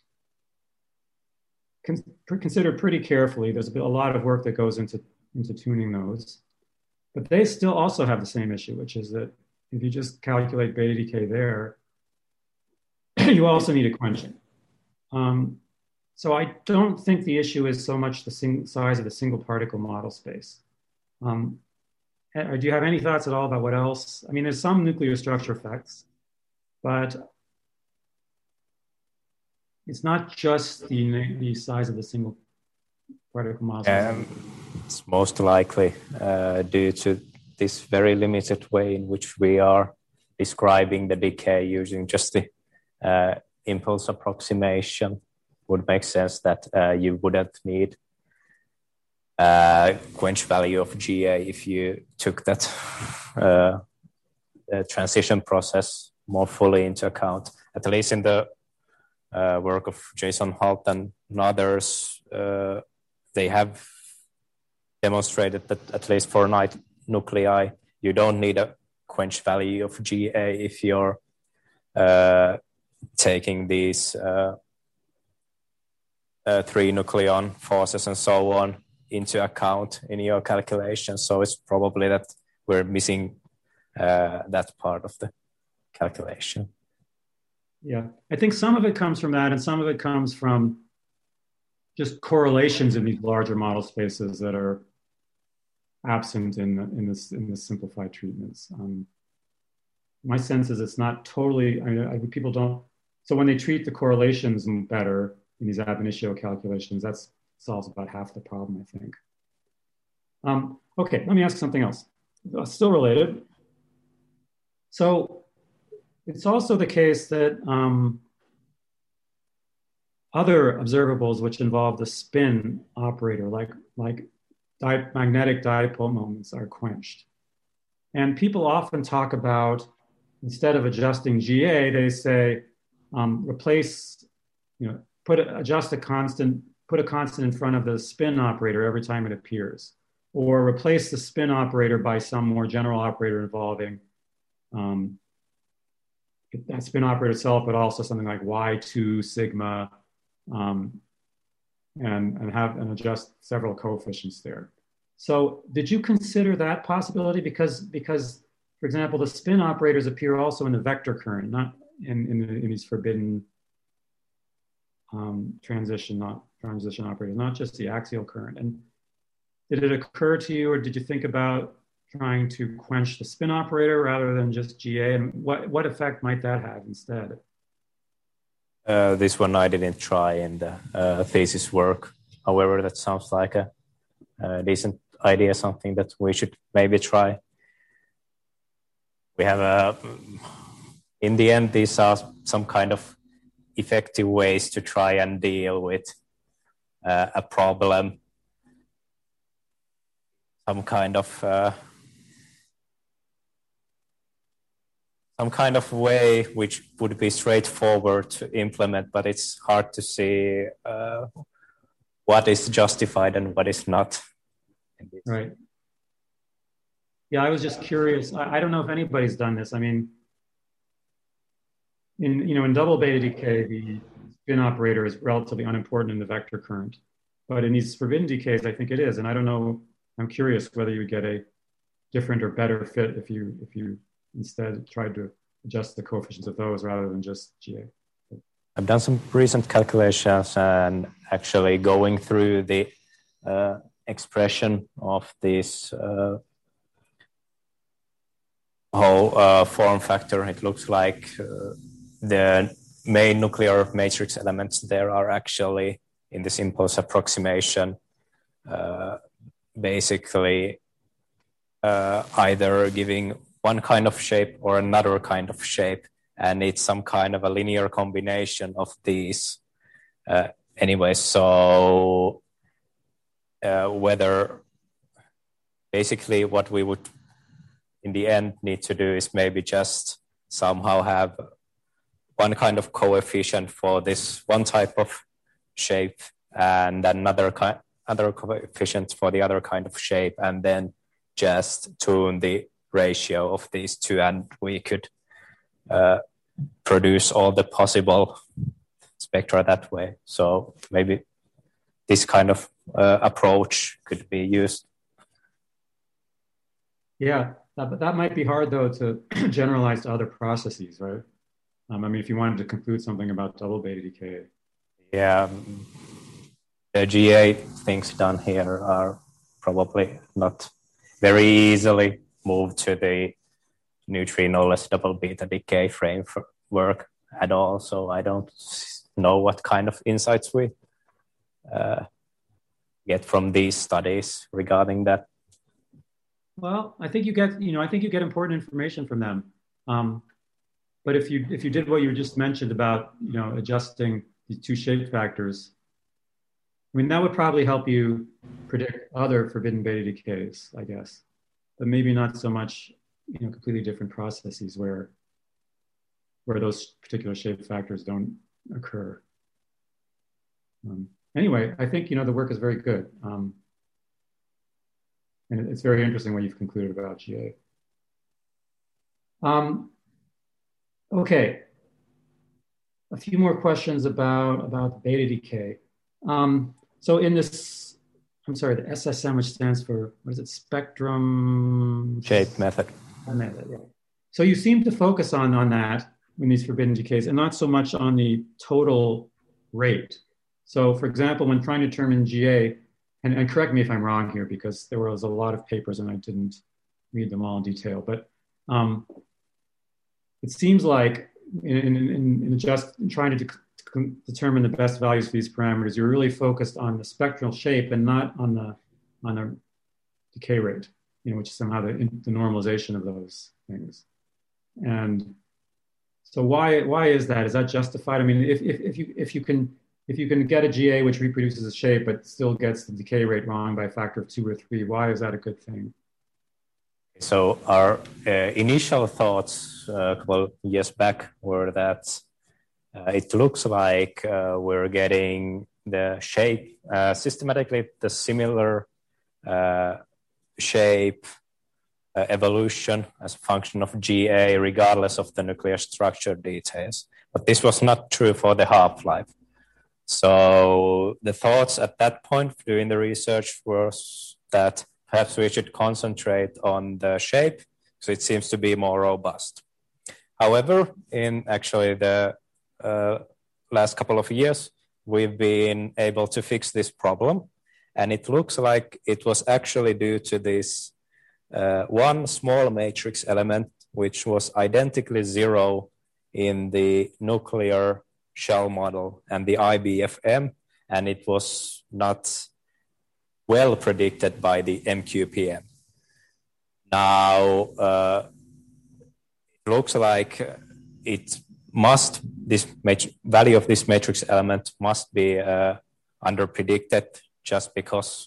considered pretty carefully. There's a lot of work that goes into tuning those, but they still also have the same issue, which is that if you just calculate beta decay there, you also need a quenching. So I don't think the issue is so much the size of the single particle model space. Do you have any thoughts at all about what else? I mean, there's some nuclear structure effects, but it's not just the size of the single particle model space. It's most likely due to this very limited way in which we are describing the decay using just the impulse approximation. Would make sense that you wouldn't need quench value of GA if you took that transition process more fully into account. At least in the work of Jason Holt and others, they have demonstrated that at least for night nuclei, you don't need a quench value of GA if you're taking these 3 nucleon forces and so on into account in your calculation. So it's probably that we're missing that part of the calculation. Yeah, I think some of it comes from that, and some of it comes from just correlations in these larger model spaces that are absent in this simplified treatments. My sense is it's not totally. I mean, people don't. So when they treat the correlations better in these ab initio calculations, that solves about half the problem, I think. Okay, let me ask something else. Still related. So it's also the case that other observables which involve the spin operator, like magnetic dipole moments, are quenched. And people often talk about, instead of adjusting GA, they say replace, put a constant in front of the spin operator every time it appears, or replace the spin operator by some more general operator involving that spin operator itself, but also something like Y2 sigma, and adjust several coefficients there. So did you consider that possibility? Because for example, the spin operators appear also in the vector current, not in these forbidden transition operators, not just the axial current. And did it occur to you, or did you think about trying to quench the spin operator rather than just GA? And what effect might that have instead? This one I didn't try in the thesis work. However, that sounds like a decent idea, something that we should maybe try. We have in the end, these are some kind of effective ways to try and deal with a problem. Some kind of some kind of way which would be straightforward to implement, but it's hard to see what is justified and what is not. Right. Yeah, I was just curious. I don't know if anybody's done this. I mean, in double beta decay, the spin operator is relatively unimportant in the vector current, but in these forbidden decays, I think it is. And I don't know. I'm curious whether you get a different or better fit if you instead tried to adjust the coefficients of those rather than just GA. I've done some recent calculations and actually going through the expression of this whole form factor. It looks like the main nuclear matrix elements there are actually in this impulse approximation basically either giving one kind of shape or another kind of shape, and it's some kind of a linear combination of these anyway. So whether basically what we would in the end need to do is maybe just somehow have one kind of coefficient for this one type of shape and another other coefficients for the other kind of shape, and then just tune the ratio of these two, and we could produce all the possible spectra that way. So maybe this kind of approach could be used. Yeah, that might be hard though to generalize to other processes, right? I mean, if you wanted to conclude something about double beta decay. Yeah, the GA things done here are probably not very easily moved to the neutrino-less double beta decay framework at all. So I don't know what kind of insights we get from these studies regarding that. Well, I think you get important information from them. But if you did what you just mentioned about adjusting the two shape factors, I mean, that would probably help you predict other forbidden beta decays, I guess, but maybe not so much, completely different processes where those particular shape factors don't occur. Anyway, I think, the work is very good. And it's very interesting what you've concluded about GA. Okay. A few more questions about beta decay. So in this, the SSM, which stands for, what is it, spectrum? Shape method. Method, yeah. So you seem to focus on that in these forbidden decays and not so much on the total rate. So for example, when trying to determine GA, and correct me if I'm wrong here because there was a lot of papers and I didn't read them all in detail, but it seems like in trying to determine the best values for these parameters, you're really focused on the spectral shape and not on the decay rate, which is somehow the normalization of those things. And so why is that? Is that justified? I mean, if you can get a GA which reproduces a shape but still gets the decay rate wrong by a factor of 2 or 3, why is that a good thing? So our initial thoughts a couple of years back were that it looks like we're getting the shape systematically the similar shape evolution as a function of GA regardless of the nuclear structure details. But this was not true for the half-life. So the thoughts at that point during the research was that perhaps we should concentrate on the shape, so it seems to be more robust. However, in actually the last couple of years, we've been able to fix this problem, and it looks like it was actually due to this one small matrix element, which was identically zero in the nuclear shell model and the IBFM, and it was not well predicted by the MQPM. Now, it looks like this value of this matrix element must be under-predicted just because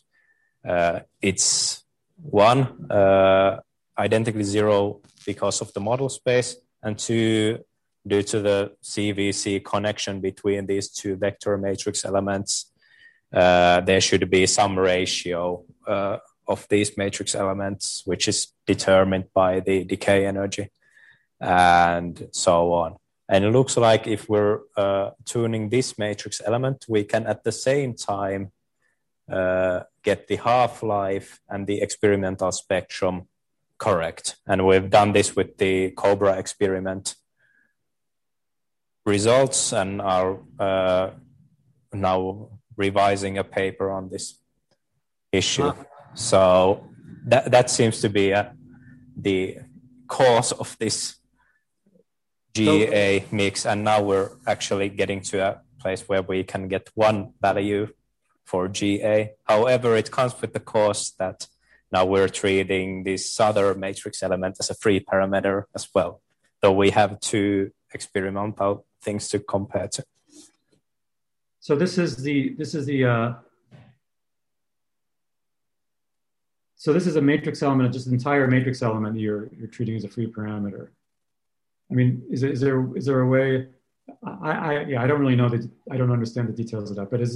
it's one, identically zero because of the model space, and 2, due to the CVC connection between these two vector matrix elements, there should be some ratio of these matrix elements, which is determined by the decay energy and so on. And it looks like if we're tuning this matrix element, we can at the same time get the half-life and the experimental spectrum correct. And we've done this with the COBRA experiment results and are now revising a paper on this issue. So that seems to be the cause of this GA mix, and now we're actually getting to a place where we can get one value for GA. However, it comes with the cost that now we're treating this other matrix element as a free parameter as well. So we have 2 experimental things to compare to. So this is a matrix element, just an entire matrix element you're treating as a free parameter. I mean, is there a way? I don't really know that. I don't understand the details of that. But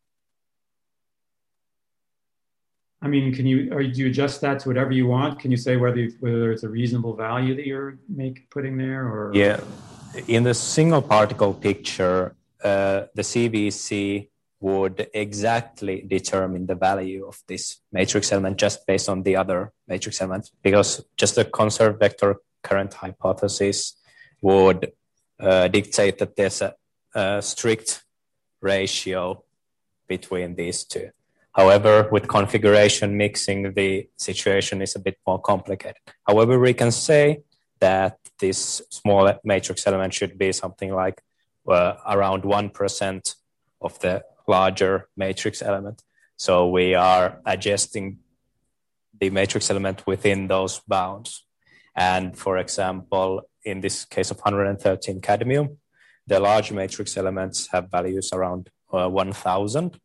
do you adjust that to whatever you want? Can you say whether it's a reasonable value that you're putting there, or? Yeah, in the single particle picture, the CVC would exactly determine the value of this matrix element just based on the other matrix element, because just the conserved vector current hypothesis would dictate that there's a strict ratio between these two. However, with configuration mixing, the situation is a bit more complicated. However, we can say that this small matrix element should be something like around 1% of the larger matrix element. So we are adjusting the matrix element within those bounds. And for example, in this case of 113 cadmium, the large matrix elements have values around 1,000.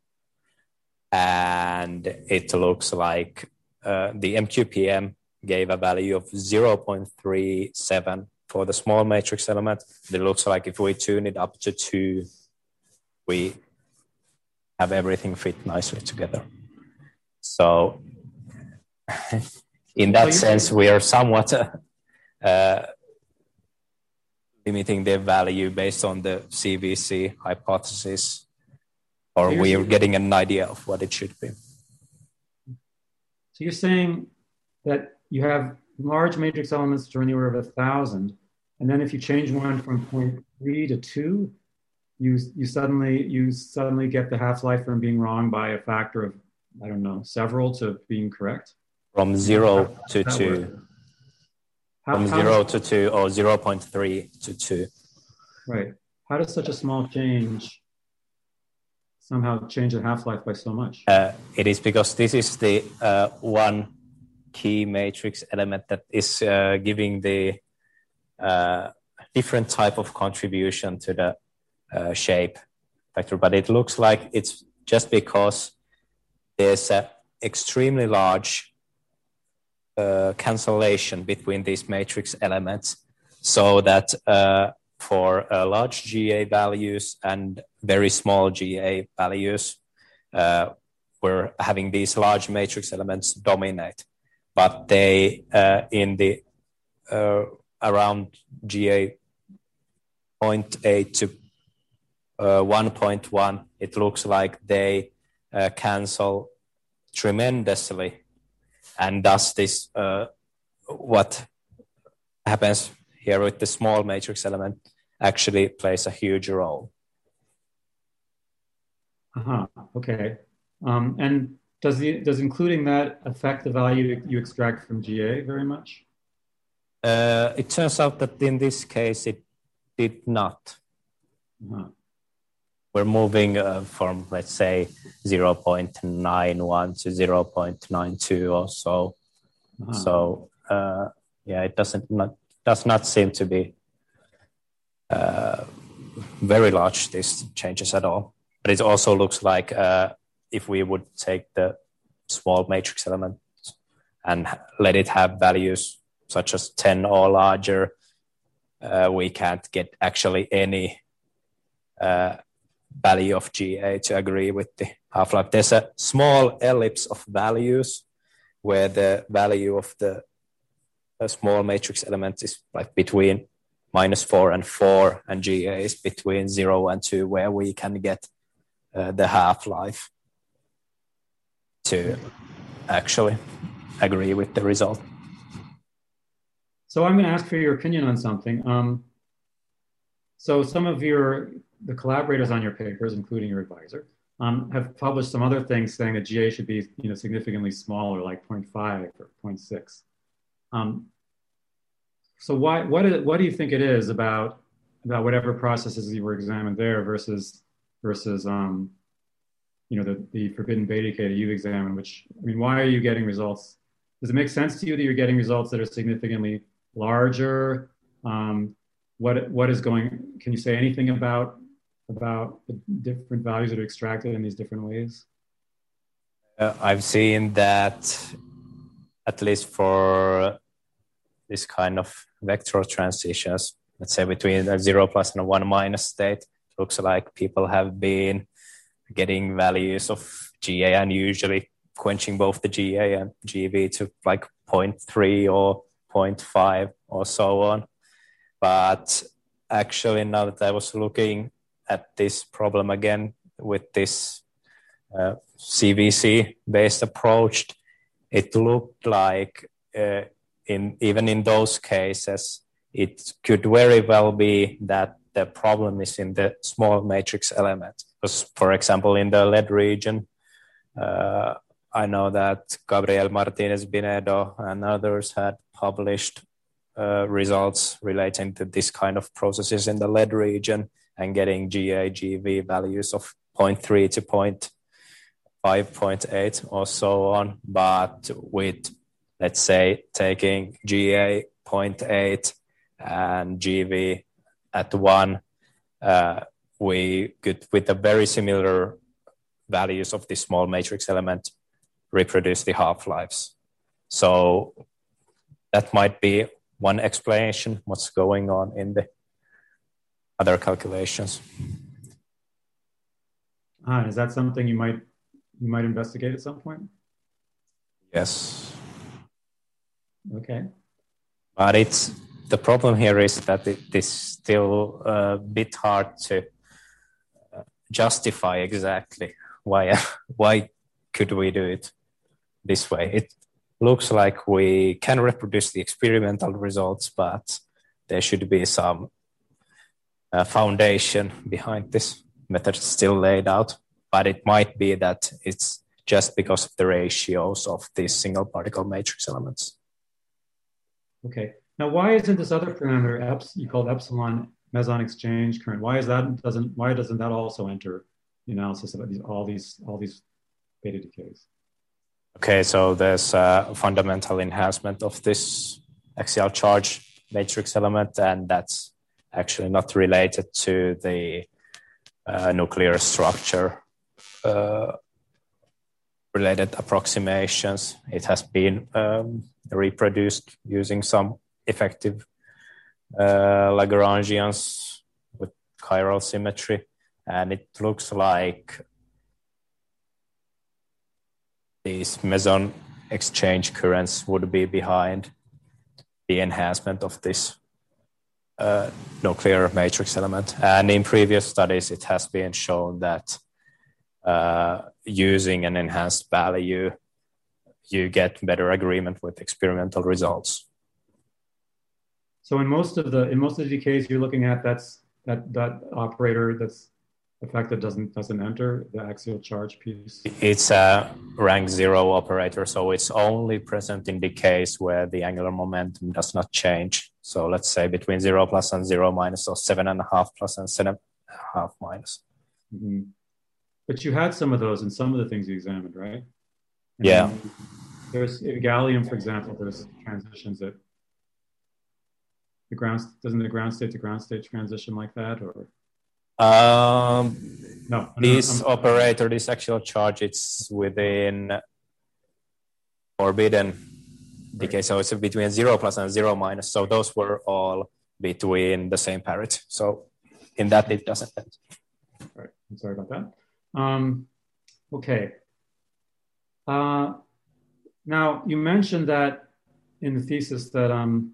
And it looks like the MQPM gave a value of 0.37 for the small matrix element. It looks like if we tune it up to 2, we have everything fit nicely together. So in that sense, we are somewhat limiting their value based on the CVC hypothesis, or we are getting an idea of what it should be. So you're saying that you have large matrix elements to anywhere of 1,000, and then if you change one from 0.3 to 2, you suddenly get the half-life from being wrong by a factor of, I don't know, several to being correct? From 0 to 2. From 0 to 2 or 0.3 to 2. Right. How does such a small change somehow change the half-life by so much? It is because this is the one key matrix element that is giving the different type of contribution to the shape factor. But it looks like it's just because there's an extremely large cancellation between these matrix elements, so that for large GA values and very small GA values, we're having these large matrix elements dominate. But they, in the around GA 0.8 to 1.1, it looks like they cancel tremendously. And thus this, what happens here with the small matrix element actually plays a huge role. Okay. And does including that affect the value you extract from GA very much? It turns out that in this case it did not. We're moving from, let's say, 0.91 to 0.92 or so. So, it does not seem to be very large, these changes at all. But it also looks like if we would take the small matrix element and let it have values such as 10 or larger, we can't get actually any value of GA to agree with the half-life. There's a small ellipse of values where the value of the small matrix element is like between -4 and 4, and GA is between 0 and 2, where we can get the half-life to actually agree with the result. So I'm going to ask for your opinion on something. So some of the collaborators on your papers, including your advisor, have published some other things saying that GA should be significantly smaller, like 0.5 or 0.6. So what do you think it is about whatever processes you were examined there versus the forbidden beta decay that you examined? Why are you getting results? Does it make sense to you that you're getting results that are significantly larger? What is going? Can you say anything about the different values that are extracted in these different ways? I've seen that, at least for this kind of vector transitions, let's say between a 0+ and a 1- state, looks like people have been getting values of GA and usually quenching both the GA and GV to like 0.3 or 0.5 or so on. But actually, now that I was looking at this problem again with this CVC-based approach, it looked like even in those cases, it could very well be that the problem is in the small matrix element. Because, for example, in the lead region, I know that Gabriel Martinez-Binedo and others had published results relating to this kind of processes in the lead region and getting GA, GV values of 0.3 to 0.5, 0.8 or so on. But with, let's say, taking GA 0.8 and GV at 1, we could, with the very similar values of the small matrix element, reproduce the half-lives. So that might be one explanation what's going on in the other calculations. Is that something you might investigate at some point? Yes. Okay. But the problem here is that it is still a bit hard to justify exactly why could we do it this way. It looks like we can reproduce the experimental results, but there should be some foundation behind this method still laid out. But it might be that it's just because of the ratios of these single particle matrix elements. Okay. Now, why isn't this other parameter you called epsilon meson exchange current? Why doesn't that also enter the analysis of all these beta decays? Okay, so there's a fundamental enhancement of this axial charge matrix element, and that's actually not related to the nuclear structure related approximations. It has been reproduced using some effective Lagrangians with chiral symmetry, and it looks like these meson exchange currents would be behind the enhancement of this nuclear matrix element. And in previous studies, it has been shown that using an enhanced value, you get better agreement with experimental results. So in most of the decays you're looking at, that operator that's the fact that doesn't enter the axial charge piece. It's a rank 0 operator, so it's only present in decays where the angular momentum does not change. So let's say between 0+ and 0-, or 7.5+ and 7.5-. Mm-hmm. But you had some of those in some of the things you examined, right? And yeah. There's gallium, for example. There's transitions that doesn't the ground state to ground state transition like that, or? No. This operator, this axial charge, it's within forbidden decay, so it's between 0+ and 0-. So those were all between the same parity. So in that, it doesn't end. All right, I'm sorry about that. Okay. Now, you mentioned that in the thesis that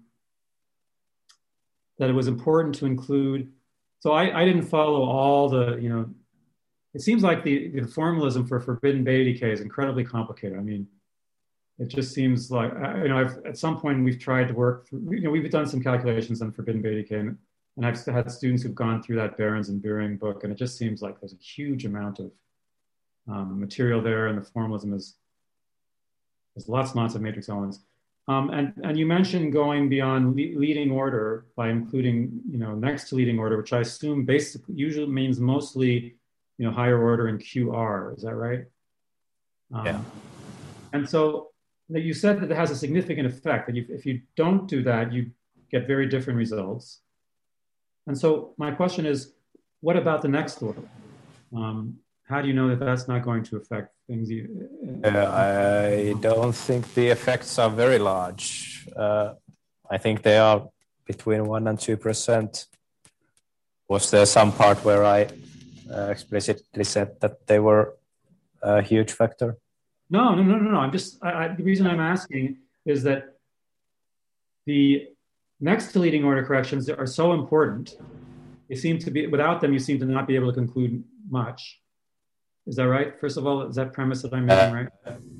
that it was important to include. So I didn't follow all the, it seems like the formalism for forbidden beta decay is incredibly complicated. I mean, it just seems like, at some point we've tried to work through, we've done some calculations on forbidden beta decay, and I've had students who've gone through that Behrens and Buehring book, and it just seems like there's a huge amount of material there, and the formalism is, there's lots and lots of matrix elements. And you mentioned going beyond leading order by including, next to leading order, which I assume basically usually means mostly, higher order in QR. Is that right? Yeah. And so you said that it has a significant effect, that if you don't do that, you get very different results. And so my question is, what about the next order? How do you know that that's not going to affect things? I don't think the effects are very large. I think they are between 1% and 2%. Was there some part where I explicitly said that they were a huge factor? No. I'm just, the reason I'm asking is that the next to leading order corrections are so important. They seem to be, without them, you seem to not be able to conclude much. Is that right? First of all, is that premise that I'm making right?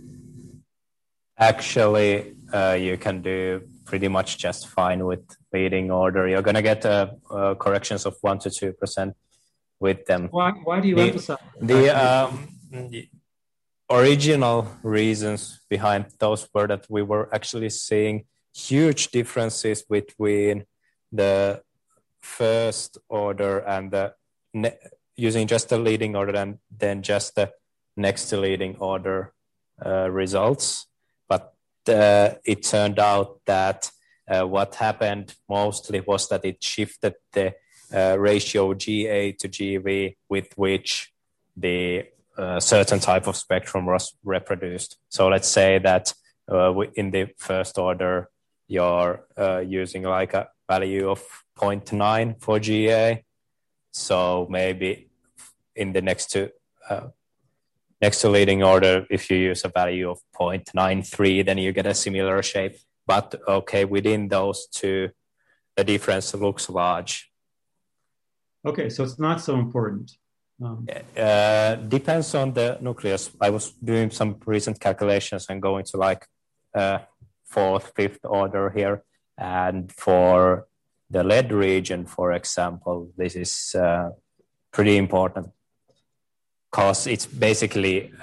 Actually, you can do pretty much just fine with leading order. You're going to get corrections of 1% to 2% with them. Why do you emphasize the original reasons behind those were that we were actually seeing huge differences between the first order and the using just the leading order and then just the next to leading order results. But it turned out that what happened mostly was that it shifted the ratio GA to GV with which the certain type of spectrum was reproduced. So let's say that in the first order, you're using like a value of 0.9 for GA. So maybe in the next to leading order, if you use a value of 0.93, then you get a similar shape. But okay, within those two, the difference looks large. Okay, so it's not so important. Depends on the nucleus. I was doing some recent calculations and going to like fourth, fifth order here. And for the lead region, for example, this is pretty important because it's basically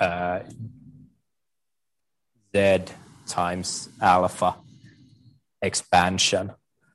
Z times alpha expansion.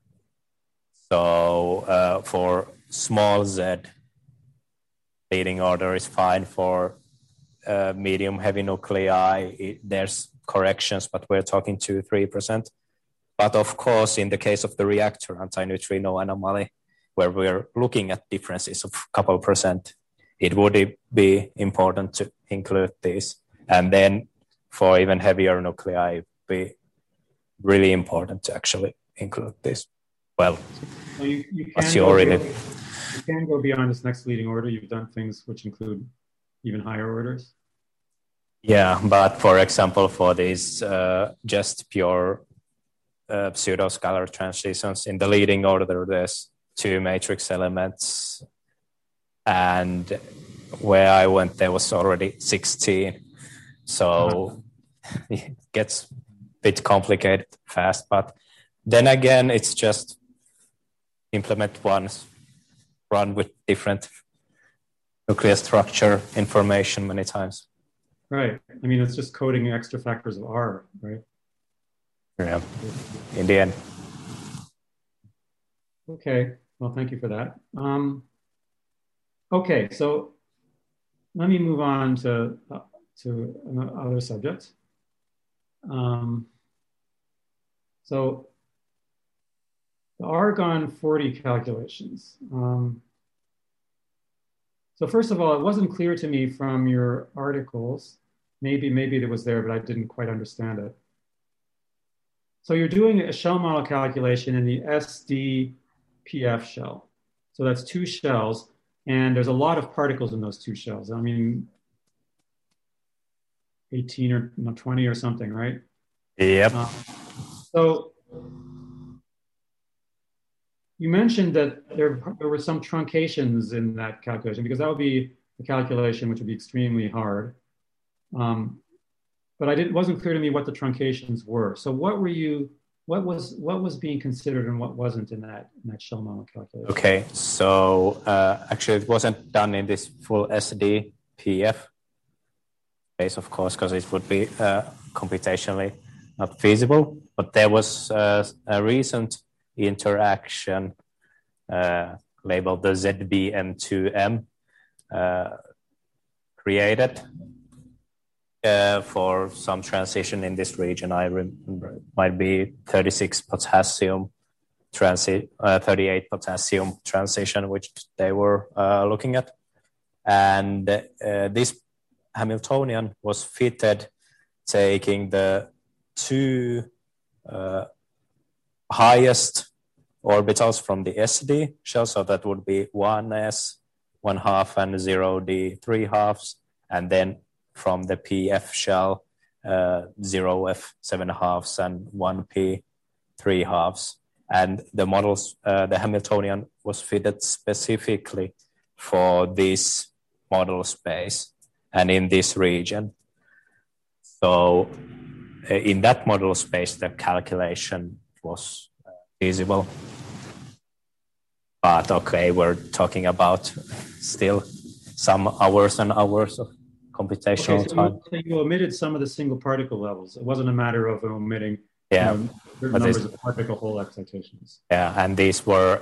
So for small z, leading order is fine. For medium heavy nuclei, there's corrections, but we're talking 2-3%. But of course, in the case of the reactor antineutrino anomaly, where we're looking at differences of a couple percent, it would be important to include these. And then for even heavier nuclei, it would be really important to actually include this. Well, so you can go beyond this next leading order. You've done things which include even higher orders. Yeah, but for example, for these just pure pseudo-scalar transitions in the leading order, there's 2 matrix elements, and where I went, there was already 16. So it gets a bit complicated fast, but then again, it's just implement once, run with different nuclear structure information many times. Right. I mean, it's just coding extra factors of R, right? Yeah, in the end. Okay. Well, thank you for that. Okay, so let me move on to another subject. So the Argon 40 calculations. So first of all, it wasn't clear to me from your articles. Maybe it was there, but I didn't quite understand it. So you're doing a shell model calculation in the SD PF shell. So that's two shells, and there's a lot of particles in those two shells. I mean, 18 or 20 or something, right? Yep. So you mentioned that there were some truncations in that calculation, because that would be a calculation which would be extremely hard. But it wasn't clear to me what the truncations were. So what was being considered and what wasn't in that shell model calculation? Okay, so actually it wasn't done in this full SD-PF space, of course, because it would be computationally not feasible. But there was a recent interaction labeled the ZBM2M created for some transition in this region. I remember it might be 36 potassium 38 potassium transition, which they were looking at. And this Hamiltonian was fitted taking the two highest orbitals from the SD shell, so that would be 1s 1/2 and 0d 3/2, and then from the PF shell 0f 7/2 and 1p 3/2. And the models, the Hamiltonian was fitted specifically for this model space and in this region. So in that model space, the calculation was feasible. But okay, we're talking about still some hours and hours of computational time. So you omitted some of the single particle levels. It wasn't a matter of omitting numbers of particle hole excitations. Yeah, and these were,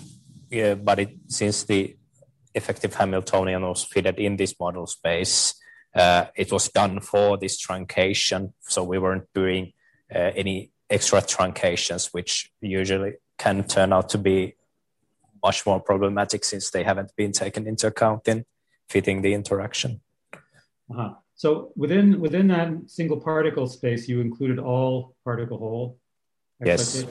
since the effective Hamiltonian was fitted in this model space, it was done for this truncation. So we weren't doing any extra truncations, which usually can turn out to be much more problematic since they haven't been taken into account in fitting the interaction. Uh-huh. So within that single particle space, you included all particle hole Yes.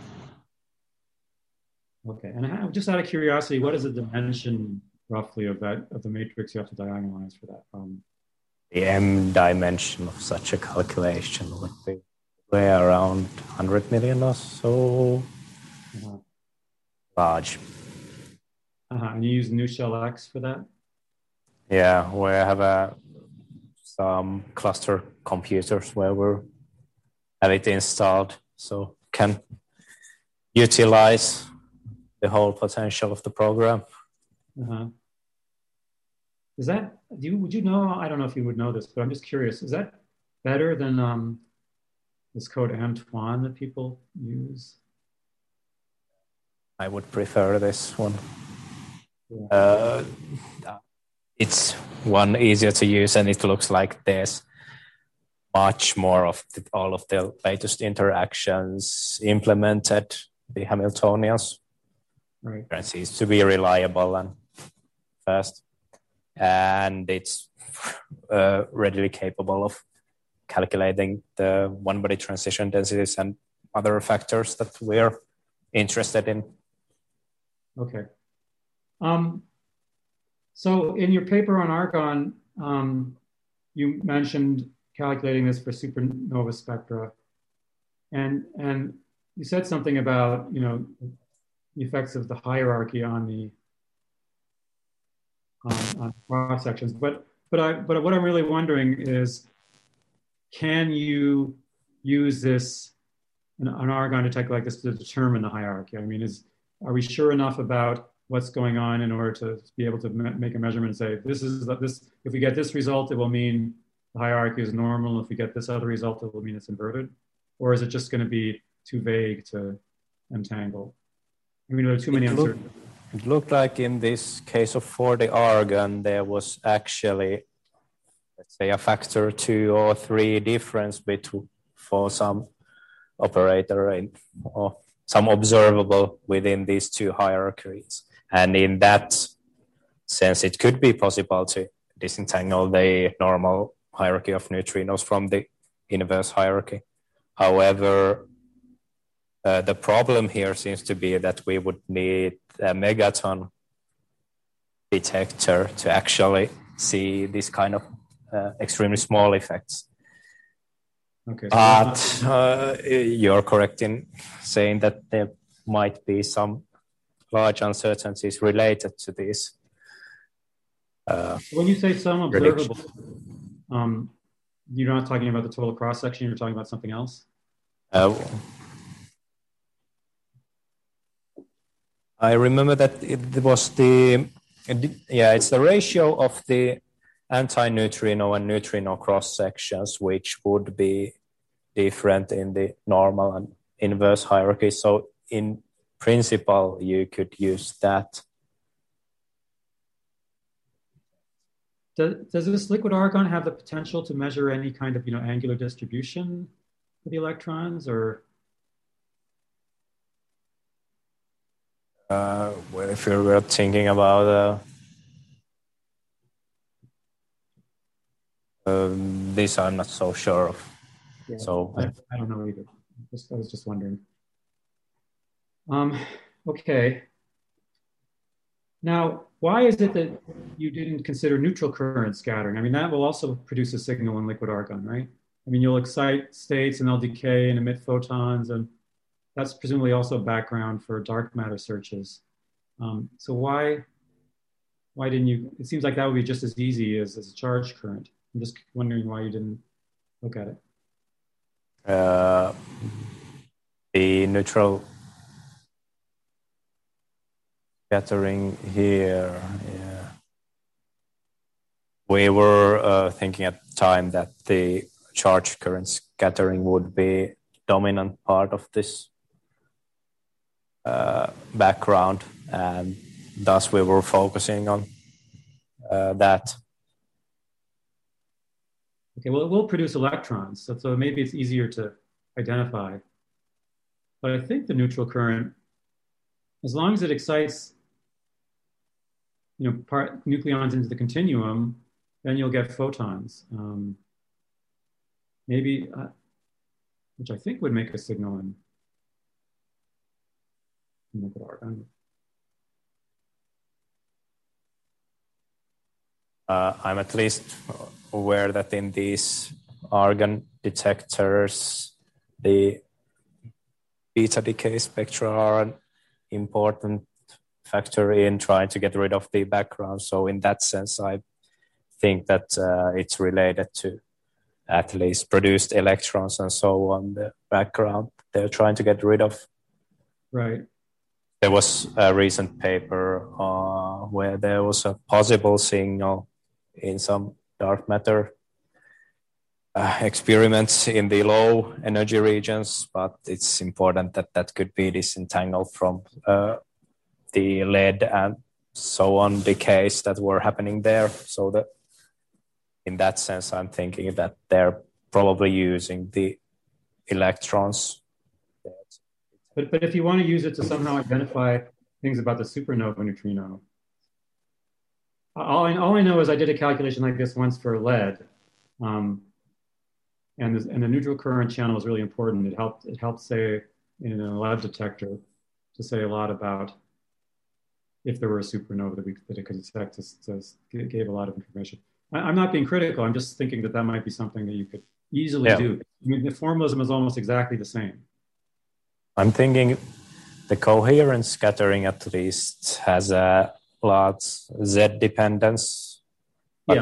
Okay, and just out of curiosity, what is the dimension roughly of the matrix you have to diagonalize for that problem? The M dimension of such a calculation would be around 100 million or so. Uh-huh. Large. And you use new shell X for that? Yeah, we have some cluster computers where we have it installed, so can utilize the whole potential of the program. Uh-huh. Would you know, I don't know if you would know this, but I'm just curious, is that better than this code Antoine that people use? I would prefer this one. Yeah. It's one easier to use, and it looks like there's much more of all of the latest interactions implemented, the Hamiltonians. Right. It seems to be reliable and fast. And it's readily capable of calculating the one-body transition densities and other factors that we're interested in. Okay. So in your paper on Argon, you mentioned calculating this for supernova spectra, and you said something about the effects of the hierarchy on cross sections. But what I'm really wondering is, can you use this an Argon detector like this to determine the hierarchy? I mean, are we sure enough about what's going on in order to be able to make a measurement and say, this. If we get this result, it will mean the hierarchy is normal. If we get this other result, it will mean it's inverted? Or is it just going to be too vague to untangle? I mean, there are too many uncertainties. It looked like in this case for the Argon, there was actually, let's say, a factor 2 or 3 difference for some operator or some observable within these two hierarchies. And in that sense, it could be possible to disentangle the normal hierarchy of neutrinos from the inverse hierarchy. However, The problem here seems to be that we would need a megaton detector to actually see this kind of extremely small effects. Okay, But you're correct in saying that there might be some large uncertainties related to this. When you say some observable, you're not talking about the total cross section. You're talking about something else. I remember that it was it's the ratio of the anti-neutrino and neutrino cross sections, which would be different in the normal and inverse hierarchy. So in principle, you could use that. Does this liquid argon have the potential to measure any kind of angular distribution of the electrons, or? Well, if you were thinking about this, I'm not so sure of. Yeah, so I don't know either. I was just wondering. Okay. Now, why is it that you didn't consider neutral current scattering? I mean, that will also produce a signal in liquid argon, right? I mean, you'll excite states and they'll decay and emit photons, and that's presumably also background for dark matter searches. So why didn't you? It seems like that would be just as easy as a charge current. I'm just wondering why you didn't look at it. The neutral scattering here, yeah. We were thinking at the time that the charge current scattering would be dominant part of this background, and thus we were focusing on that. Okay, well, it will produce electrons, so maybe it's easier to identify. But I think the neutral current, as long as it excites, nucleons into the continuum, then you'll get photons. Maybe, which I think would make a signal in liquid argon. I'm at least aware that in these argon detectors, the beta decay spectra are an important factor in trying to get rid of the background. So in that sense, I think that it's related to at least produced electrons and so on, the background they're trying to get rid of. Right. There was a recent paper where there was a possible signal in some dark matter experiments in the low energy regions, but it's important that that could be disentangled from the lead and so on decays that were happening there. So that in that sense, I'm thinking that they're probably using the electrons. But if you want to use it to somehow identify things about the supernova neutrino, all I know is I did a calculation like this once for lead, and the neutral current channel is really important. It helped say in a lab detector to say a lot about if there were a supernova that it could detect. It gave a lot of information. I'm not being critical. I'm just thinking that might be something that you could easily do. I mean, the formalism is almost exactly the same. I'm thinking the coherent scattering at least has a large Z dependence. Yeah,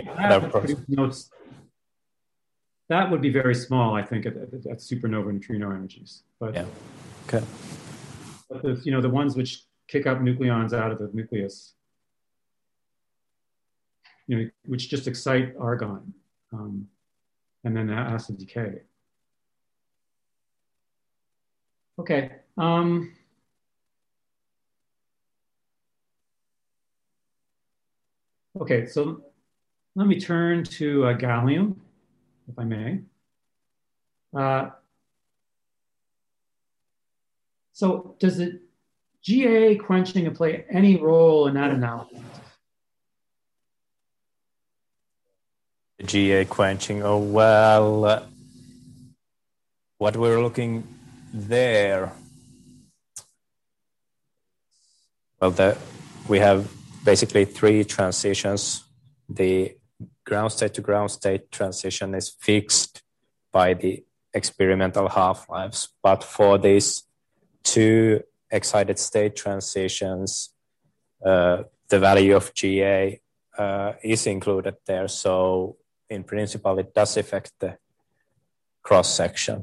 that would be very small, I think, at supernova neutrino energies. But yeah, okay. But the ones which kick up nucleons out of the nucleus, which just excite argon, and then acid decay. Okay. Okay, so let me turn to gallium, if I may. So does the GA quenching play any role in that analysis? GA quenching, oh well, what we're looking there, well, we have basically three transitions. The ground state to ground state transition is fixed by the experimental half-lives, but for these two excited state transitions, the value of GA is included there. So in principle, it does affect the cross-section.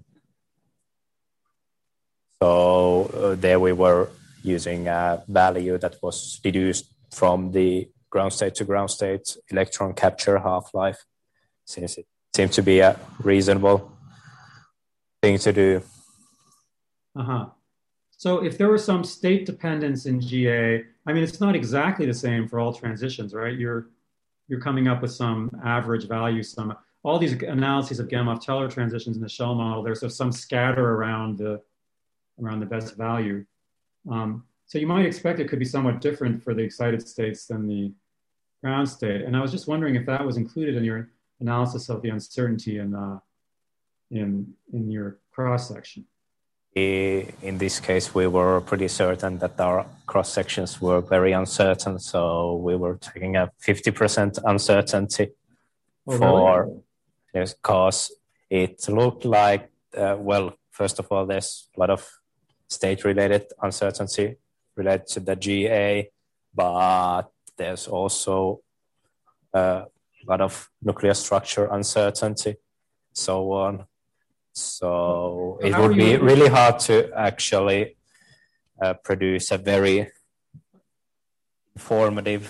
So there we were using a value that was deduced from the ground state to ground state electron capture half-life, since it seemed to be a reasonable thing to do. So if there were some state dependence in GA, I mean, it's not exactly the same for all transitions, right? You're coming up with some average value, all these analyses of Gamow-Teller transitions in the shell model, there's some scatter around the best value. So you might expect it could be somewhat different for the excited states than the ground state. And I was just wondering if that was included in your analysis of the uncertainty in your cross-section. In this case, we were pretty certain that our cross-sections were very uncertain. So we were taking a 50% uncertainty this, because it looked like, well, first of all, there's a lot of state-related uncertainty related to the GA, but there's also a lot of nuclear structure uncertainty, so on. So it would be really hard to actually produce a very informative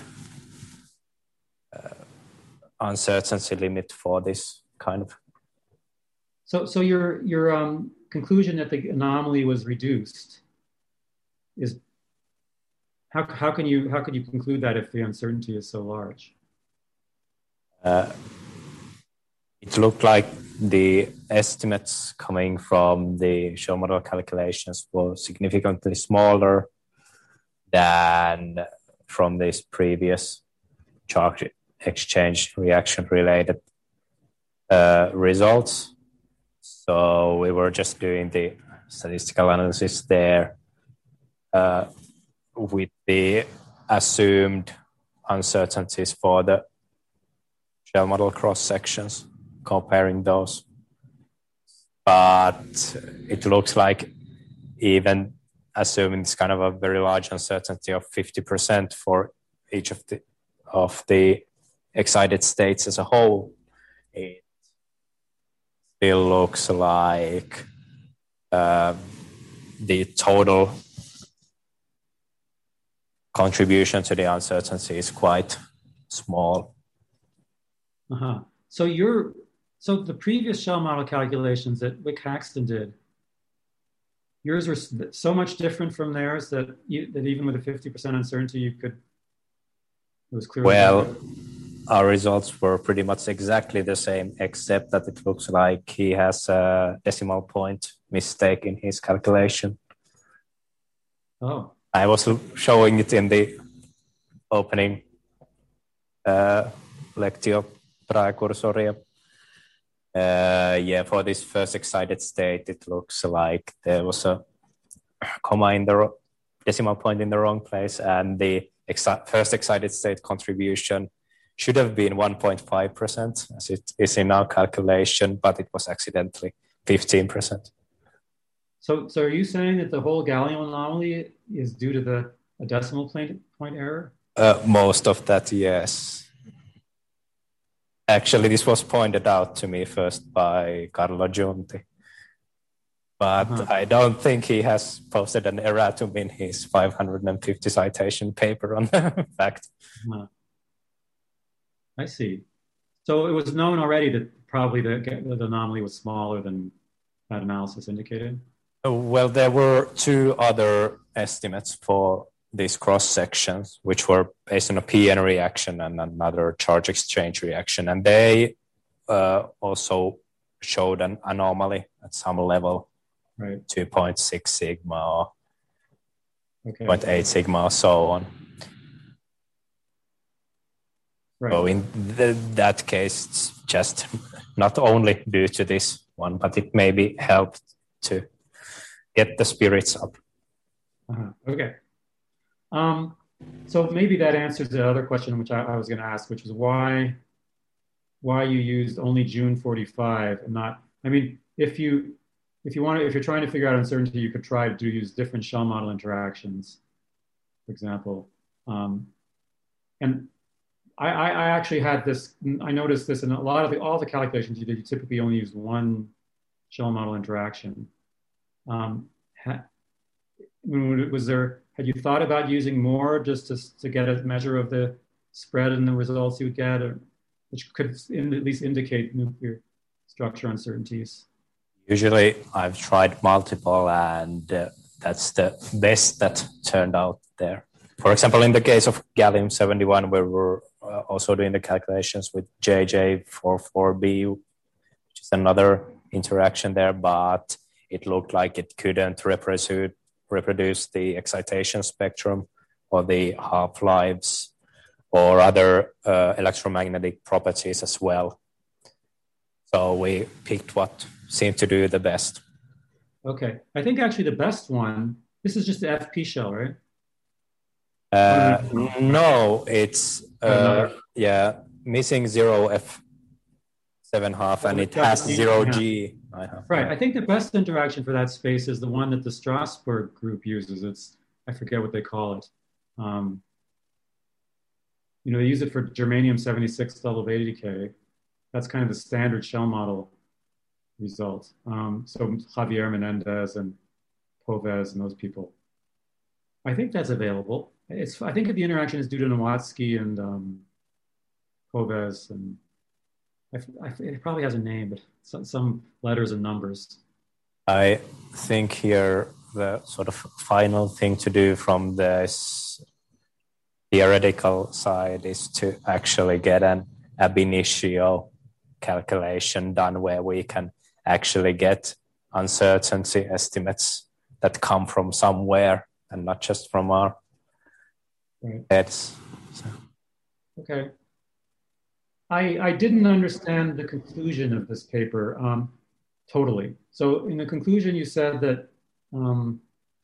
uncertainty limit for this kind of. So your conclusion that the anomaly was reduced is how can you conclude that if the uncertainty is so large? It looked like the estimates coming from the shell model calculations were significantly smaller than from this previous charge exchange reaction related results. So we were just doing the statistical analysis there with the assumed uncertainties for the shell model cross sections, comparing those. But it looks like even assuming this kind of a very large uncertainty of 50% for each of the excited states as a whole, it still looks like the total contribution to the uncertainty is quite small. So the previous shell model calculations that Wick-Haxton did, yours were so much different from theirs that even with a 50% uncertainty, it was clear. Well, our results were pretty much exactly the same, except that it looks like he has a decimal point mistake in his calculation. Oh. I was showing it in the opening lectio praecursoria. For this first excited state, it looks like there was a comma in the decimal point in the wrong place, and the first excited state contribution should have been 1.5%, as it is in our calculation, but it was accidentally 15%. So are you saying that the whole Gallium anomaly is due to a decimal point error? Most of that, yes. Actually, this was pointed out to me first by Carlo Giunti, but I don't think he has posted an erratum in his 550 citation paper on the fact. I see. So it was known already that probably the anomaly was smaller than that analysis indicated? Well, there were two other estimates for these cross sections, which were based on a PN reaction and another charge exchange reaction. And they also showed an anomaly at some level, right? 2.6 sigma or 0.8 sigma or so on. Right. So in that case, it's just not only due to this one, but it maybe helped to get the spirits up. Okay. So maybe that answers the other question which I was going to ask, which was why you used only June 45 and not. I mean, if you're trying to figure out uncertainty, you could try to use different shell model interactions, for example. And I actually had this. I noticed this in a lot of all the calculations you did. You typically only use one shell model interaction. Had you thought about using more just to get a measure of the spread and the results you would get, which could at least indicate nuclear structure uncertainties? Usually I've tried multiple, and that's the best that turned out there. For example, in the case of gallium-71, where we're also doing the calculations with JJ44B, which is another interaction there, but it looked like it couldn't reproduce the excitation spectrum or the half-lives or other electromagnetic properties as well. So we picked what seemed to do the best. Okay. I think actually the best one, this is just the FP shell, right? No, it's missing 0F7 and it has 0G. Right. I think the best interaction for that space is the one that the Strasbourg group uses. I forget what they call it. They use it for germanium-76 double beta decay. That's kind of the standard shell model result. So Javier Menendez and Poves and those people. I think that's available. I think the interaction is due to Nowatzki and Poves, and it probably has a name, but some letters and numbers. I think here the sort of final thing to do from this theoretical side is to actually get an ab initio calculation done where we can actually get uncertainty estimates that come from somewhere and not just from our heads. So. Okay. I didn't understand the conclusion of this paper totally. So in the conclusion, you said that on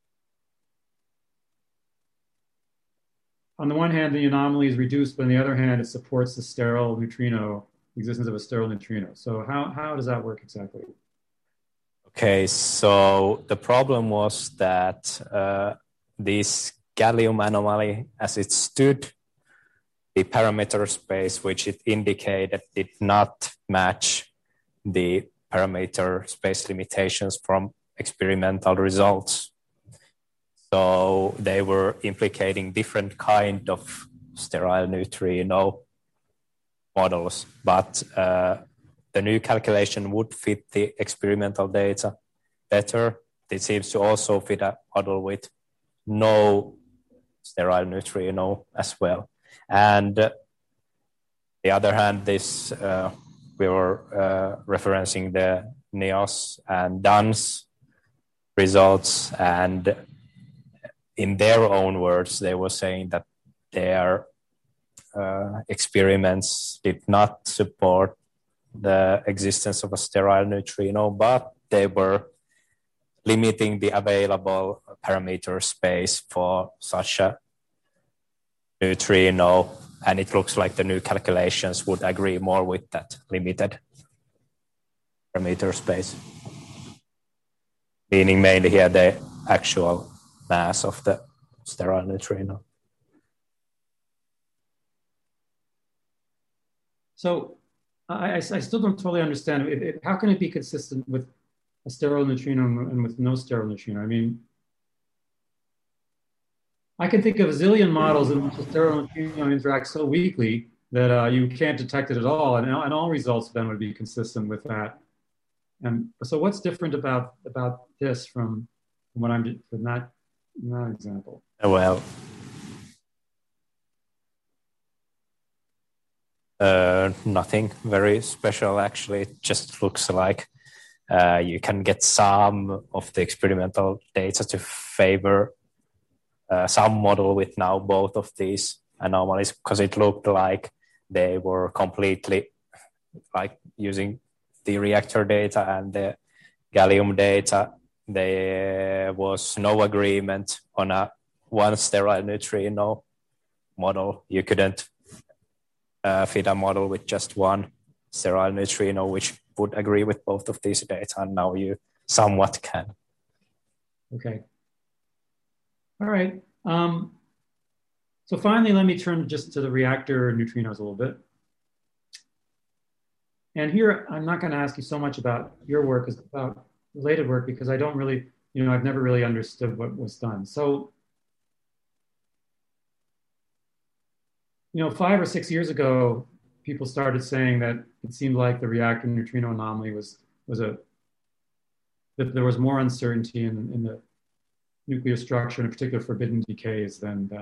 the one hand, the anomaly is reduced, but on the other hand, it supports the sterile neutrino, the existence of a sterile neutrino. So how does that work exactly? Okay, so the problem was that this gallium anomaly, as it stood, the parameter space which it indicated did not match the parameter space limitations from experimental results. So they were implicating different kind of sterile neutrino models, but the new calculation would fit the experimental data better. It seems to also fit a model with no sterile neutrino as well. And the other hand, this we were referencing the NEOS and DANS results, and in their own words, they were saying that their experiments did not support the existence of a sterile neutrino, but they were limiting the available parameter space for such a neutrino, and it looks like the new calculations would agree more with that limited parameter space, meaning mainly here the actual mass of the sterile neutrino. So I still don't totally understand. How can it be consistent with a sterile neutrino and with no sterile neutrino? I mean, I can think of a zillion models in which the sterile neutrino interacts so weakly that you can't detect it at all, and all results then would be consistent with that. And so, what's different about this from what I'm from that example? Well, nothing very special actually. It just looks like you can get some of the experimental data to favor some model with now both of these anomalies, because it looked like they were completely like using the reactor data and the gallium data. there was no agreement on a one sterile neutrino model. You couldn't fit a model with just one sterile neutrino which would agree with both of these data, and now you somewhat can. Okay. All right. So finally, let me turn just to the reactor neutrinos a little bit. And here, I'm not going to ask you so much about your work as about related work, because I don't really, I've never really understood what was done. So, 5 or 6 years ago, people started saying that it seemed like the reactor neutrino anomaly that there was more uncertainty in the nuclear structure, and in particular forbidden decays,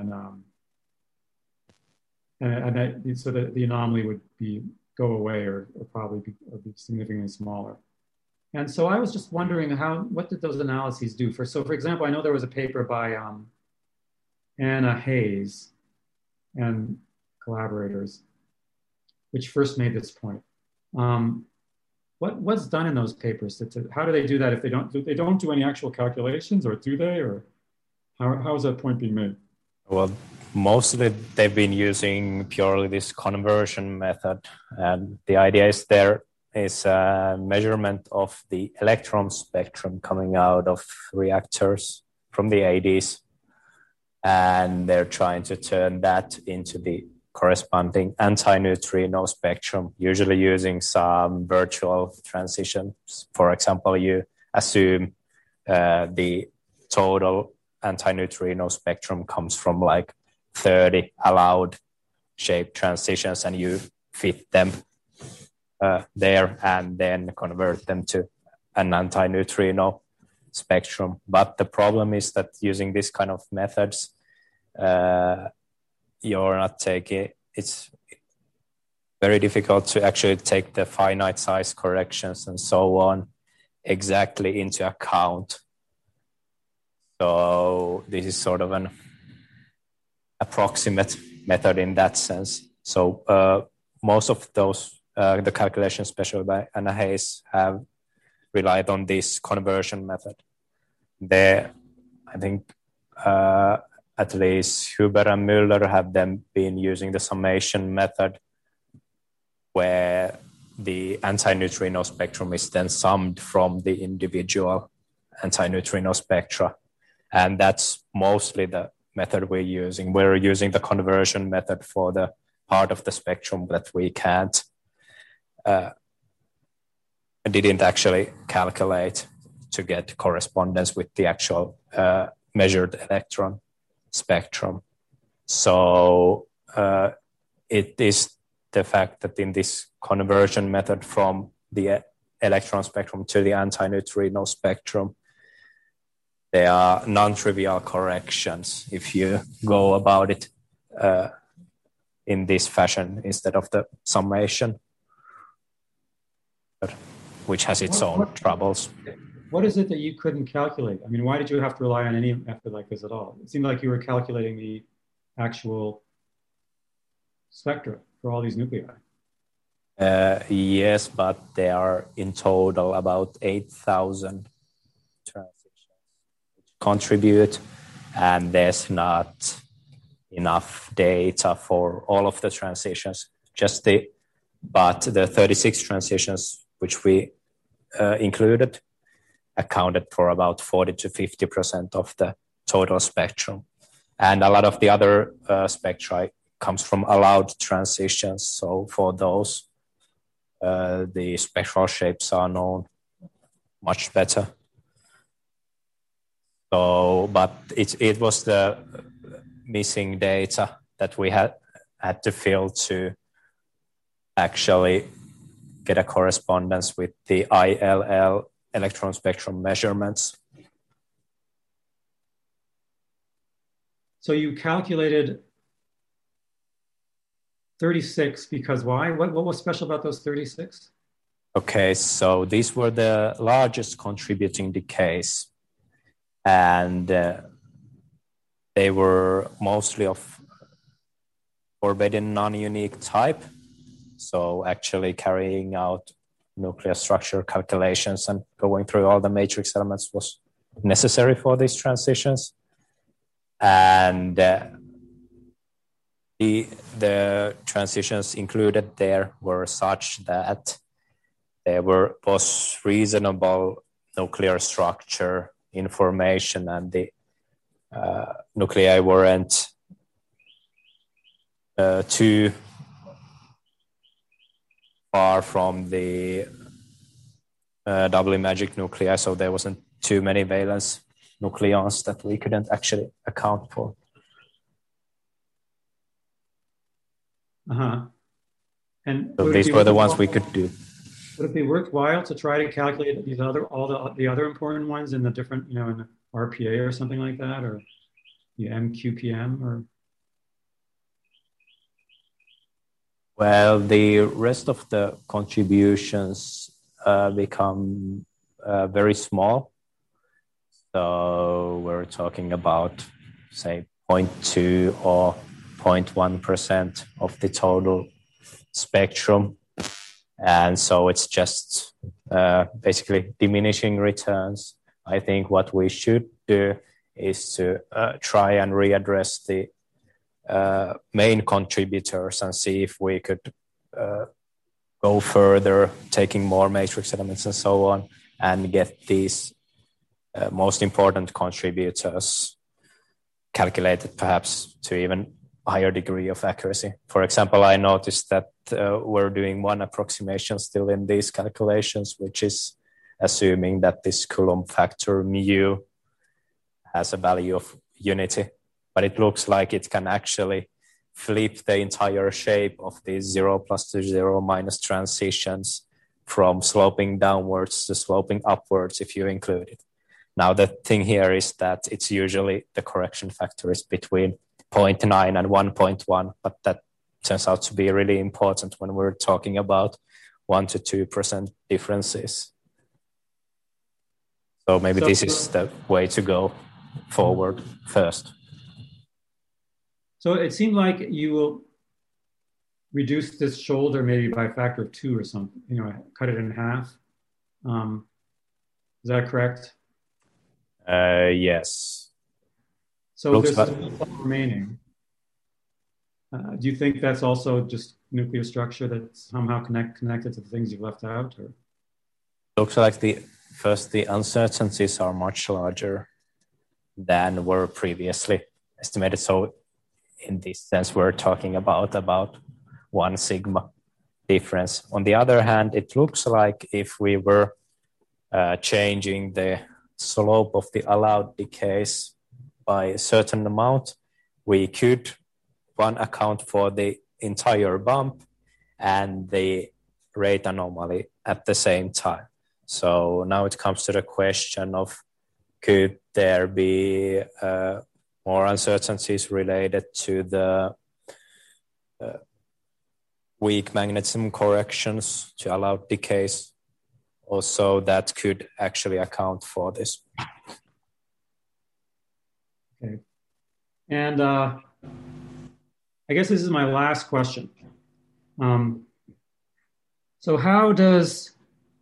so that the anomaly would go away or probably be significantly smaller. And so I was just wondering what did those analyses do? For example, I know there was a paper by Anna Hayes and collaborators, which first made this point. What's done in those papers? How do they do that if they don't do any actual calculations, or do they, or how is that point being made? Well, mostly they've been using purely this conversion method, and the idea is there is a measurement of the electron spectrum coming out of reactors from the ADs, and they're trying to turn that into the corresponding antineutrino spectrum, usually using some virtual transitions. For example, you assume the total antineutrino spectrum comes from like 30 allowed shape transitions, and you fit them there and then convert them to an antineutrino spectrum. But the problem is that using this kind of methods, it's very difficult to actually take the finite size corrections and so on exactly into account. So this is sort of an approximate method in that sense. So most of those, the calculations, especially by Anna Hayes, have relied on this conversion method. There, I think at least Huber and Müller have then been using the summation method, where the antineutrino spectrum is then summed from the individual antineutrino spectra. And that's mostly the method we're using. We're using the conversion method for the part of the spectrum that we didn't actually calculate to get correspondence with the actual measured electron spectrum. So it is the fact that in this conversion method from the electron spectrum to the antineutrino spectrum, there are non-trivial corrections if you go about it in this fashion instead of the summation, which has its own troubles. What is it that you couldn't calculate? I mean, why did you have to rely on any method like this at all? It seemed like you were calculating the actual spectra for all these nuclei. Yes, but there are in total about 8,000 transitions which contribute, and there's not enough data for all of the transitions. But the 36 transitions which we included accounted for about 40 to 50% of the total spectrum. And a lot of the other spectra comes from allowed transitions. So for those, the spectral shapes are known much better. So, but it was the missing data that we had to fill to actually get a correspondence with the ILL electron spectrum measurements. So you calculated 36 because why? What was special about those 36? Okay, so these were the largest contributing decays, and they were mostly of forbidden non-unique type. So actually carrying out nuclear structure calculations and going through all the matrix elements was necessary for these transitions. And the transitions included there were such that there was reasonable nuclear structure information, and the nuclei weren't too far from the doubly magic nuclei, so there wasn't too many valence nucleons that we couldn't actually account for. And so these were the ones we could do. Would it be worthwhile to try to calculate all the other important ones in the different, in the RPA or something like that, or the MQPM, or? Well, the rest of the contributions become very small. So we're talking about, say, 0.2 or 0.1% of the total spectrum. And so it's just basically diminishing returns. I think what we should do is to try and readdress the main contributors and see if we could go further, taking more matrix elements and so on, and get these most important contributors calculated perhaps to even higher degree of accuracy. For example, I noticed that we're doing one approximation still in these calculations, which is assuming that this Coulomb factor mu has a value of unity. But it looks like it can actually flip the entire shape of these 0 plus to 0 minus transitions from sloping downwards to sloping upwards if you include it. Now, the thing here is that it's usually the correction factor is between 0.9 and 1.1, but that turns out to be really important when we're talking about 1 to 2% differences. So maybe this is the way to go forward first. So it seemed like you will reduce this shoulder maybe by a factor of 2 or something, cut it in half. Is that correct? Yes. So there's remaining. Do you think that's also just nuclear structure that's somehow connected to the things you've left out? Or? Looks like the uncertainties are much larger than were previously estimated. So in this sense, we're talking about 1 sigma difference. On the other hand, it looks like if we were changing the slope of the allowed decays by a certain amount, we could account for the entire bump and the rate anomaly at the same time. So now it comes to the question of, could there be more uncertainties related to the weak magnetism corrections to allowed decays? Also, that could actually account for this. Okay. And I guess this is my last question. So how does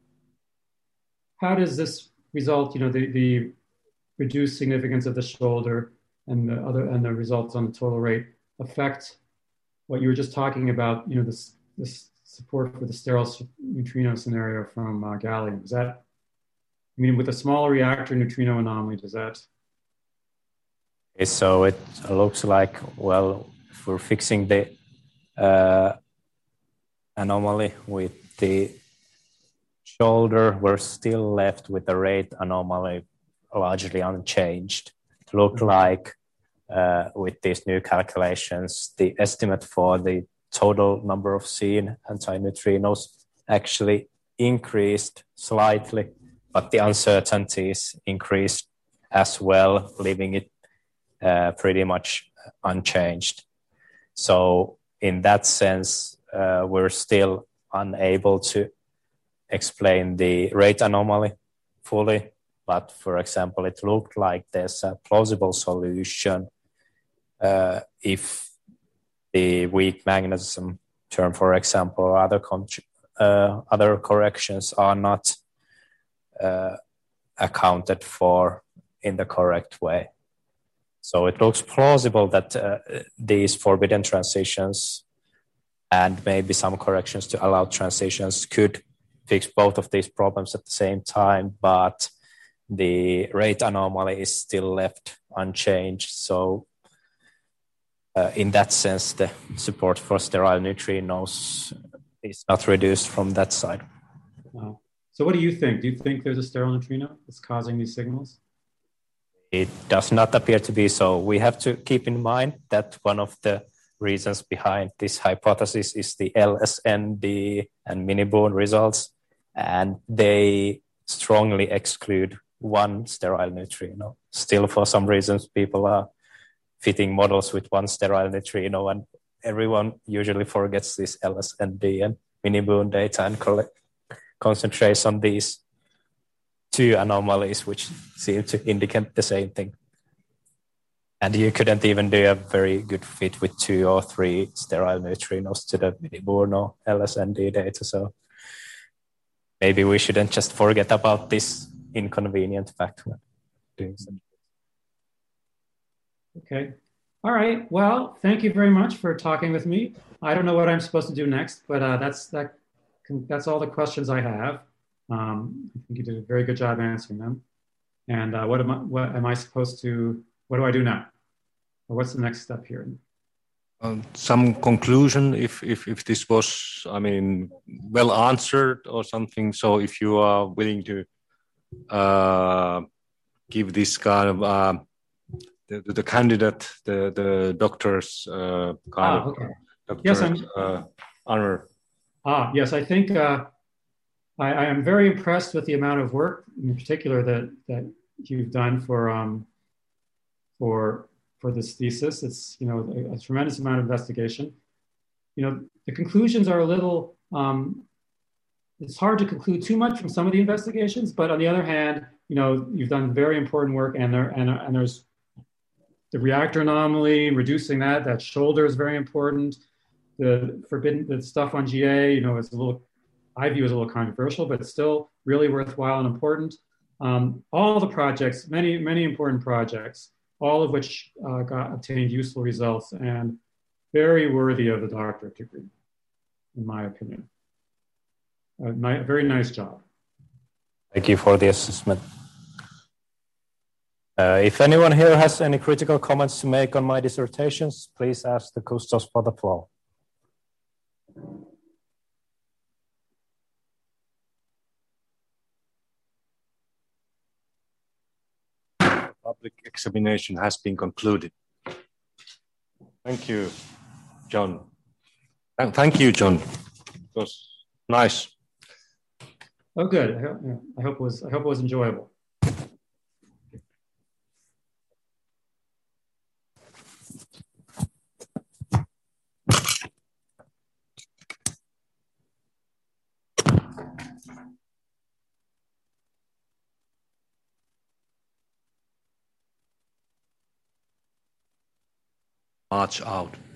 this result, the reduced significance of the shoulder and the results on the total rate affect what you were just talking about, this support for the sterile neutrino scenario from gallium? Is that, with a small reactor neutrino anomaly, does that? Okay, so it looks like, well, if we're fixing the anomaly with the shoulder, we're still left with the rate anomaly largely unchanged. It looked like with these new calculations, the estimate for the total number of seen antineutrinos actually increased slightly, but the uncertainties increased as well, leaving it pretty much unchanged. So in that sense, we're still unable to explain the rate anomaly fully. But for example, it looked like there's a plausible solution if the weak magnetism term, for example, or other corrections are not accounted for in the correct way. So it looks plausible that these forbidden transitions and maybe some corrections to allowed transitions could fix both of these problems at the same time, but the rate anomaly is still left unchanged. So in that sense, the support for sterile neutrinos is not reduced from that side. Wow. So what do you think? Do you think there's a sterile neutrino that's causing these signals? It does not appear to be so. We have to keep in mind that one of the reasons behind this hypothesis is the LSND and mini-Boone results, and they strongly exclude one sterile neutrino. Still, for some reasons, people are fitting models with one sterile neutrino, and everyone usually forgets this LSND and mini-Boone data and concentrates on these two anomalies, which seem to indicate the same thing. And you couldn't even do a very good fit with 2 or 3 sterile neutrinos to the mini-Boone or LSND data. So maybe we shouldn't just forget about this inconvenient fact when doing something. Okay. All right. Well, thank you very much for talking with me. I don't know what I'm supposed to do next, but that's all the questions I have. I think you did a very good job answering them. And what am I supposed to? What do I do now? Or what's the next step here? Some conclusion, if this was, I mean, well answered or something. So if you are willing to give this kind of the candidate, the doctor's kind of okay. doctor's honor. Yes, I think I am very impressed with the amount of work, in particular that you've done for this thesis. It's a tremendous amount of investigation. The conclusions are a little. It's hard to conclude too much from some of the investigations, but on the other hand, you've done very important work, and there's the reactor anomaly, reducing that shoulder is very important. The stuff on GA, it's a little. I view as a little controversial, but it's still really worthwhile and important. All the projects, many important projects, all of which obtained useful results and very worthy of the doctorate degree, in my opinion. Very nice job. Thank you for the assessment. If anyone here has any critical comments to make on my dissertations, please ask the custos for the floor. Public examination has been concluded. Thank you, John. Thank you, John. It was nice. Oh, good. I hope it was enjoyable. March out.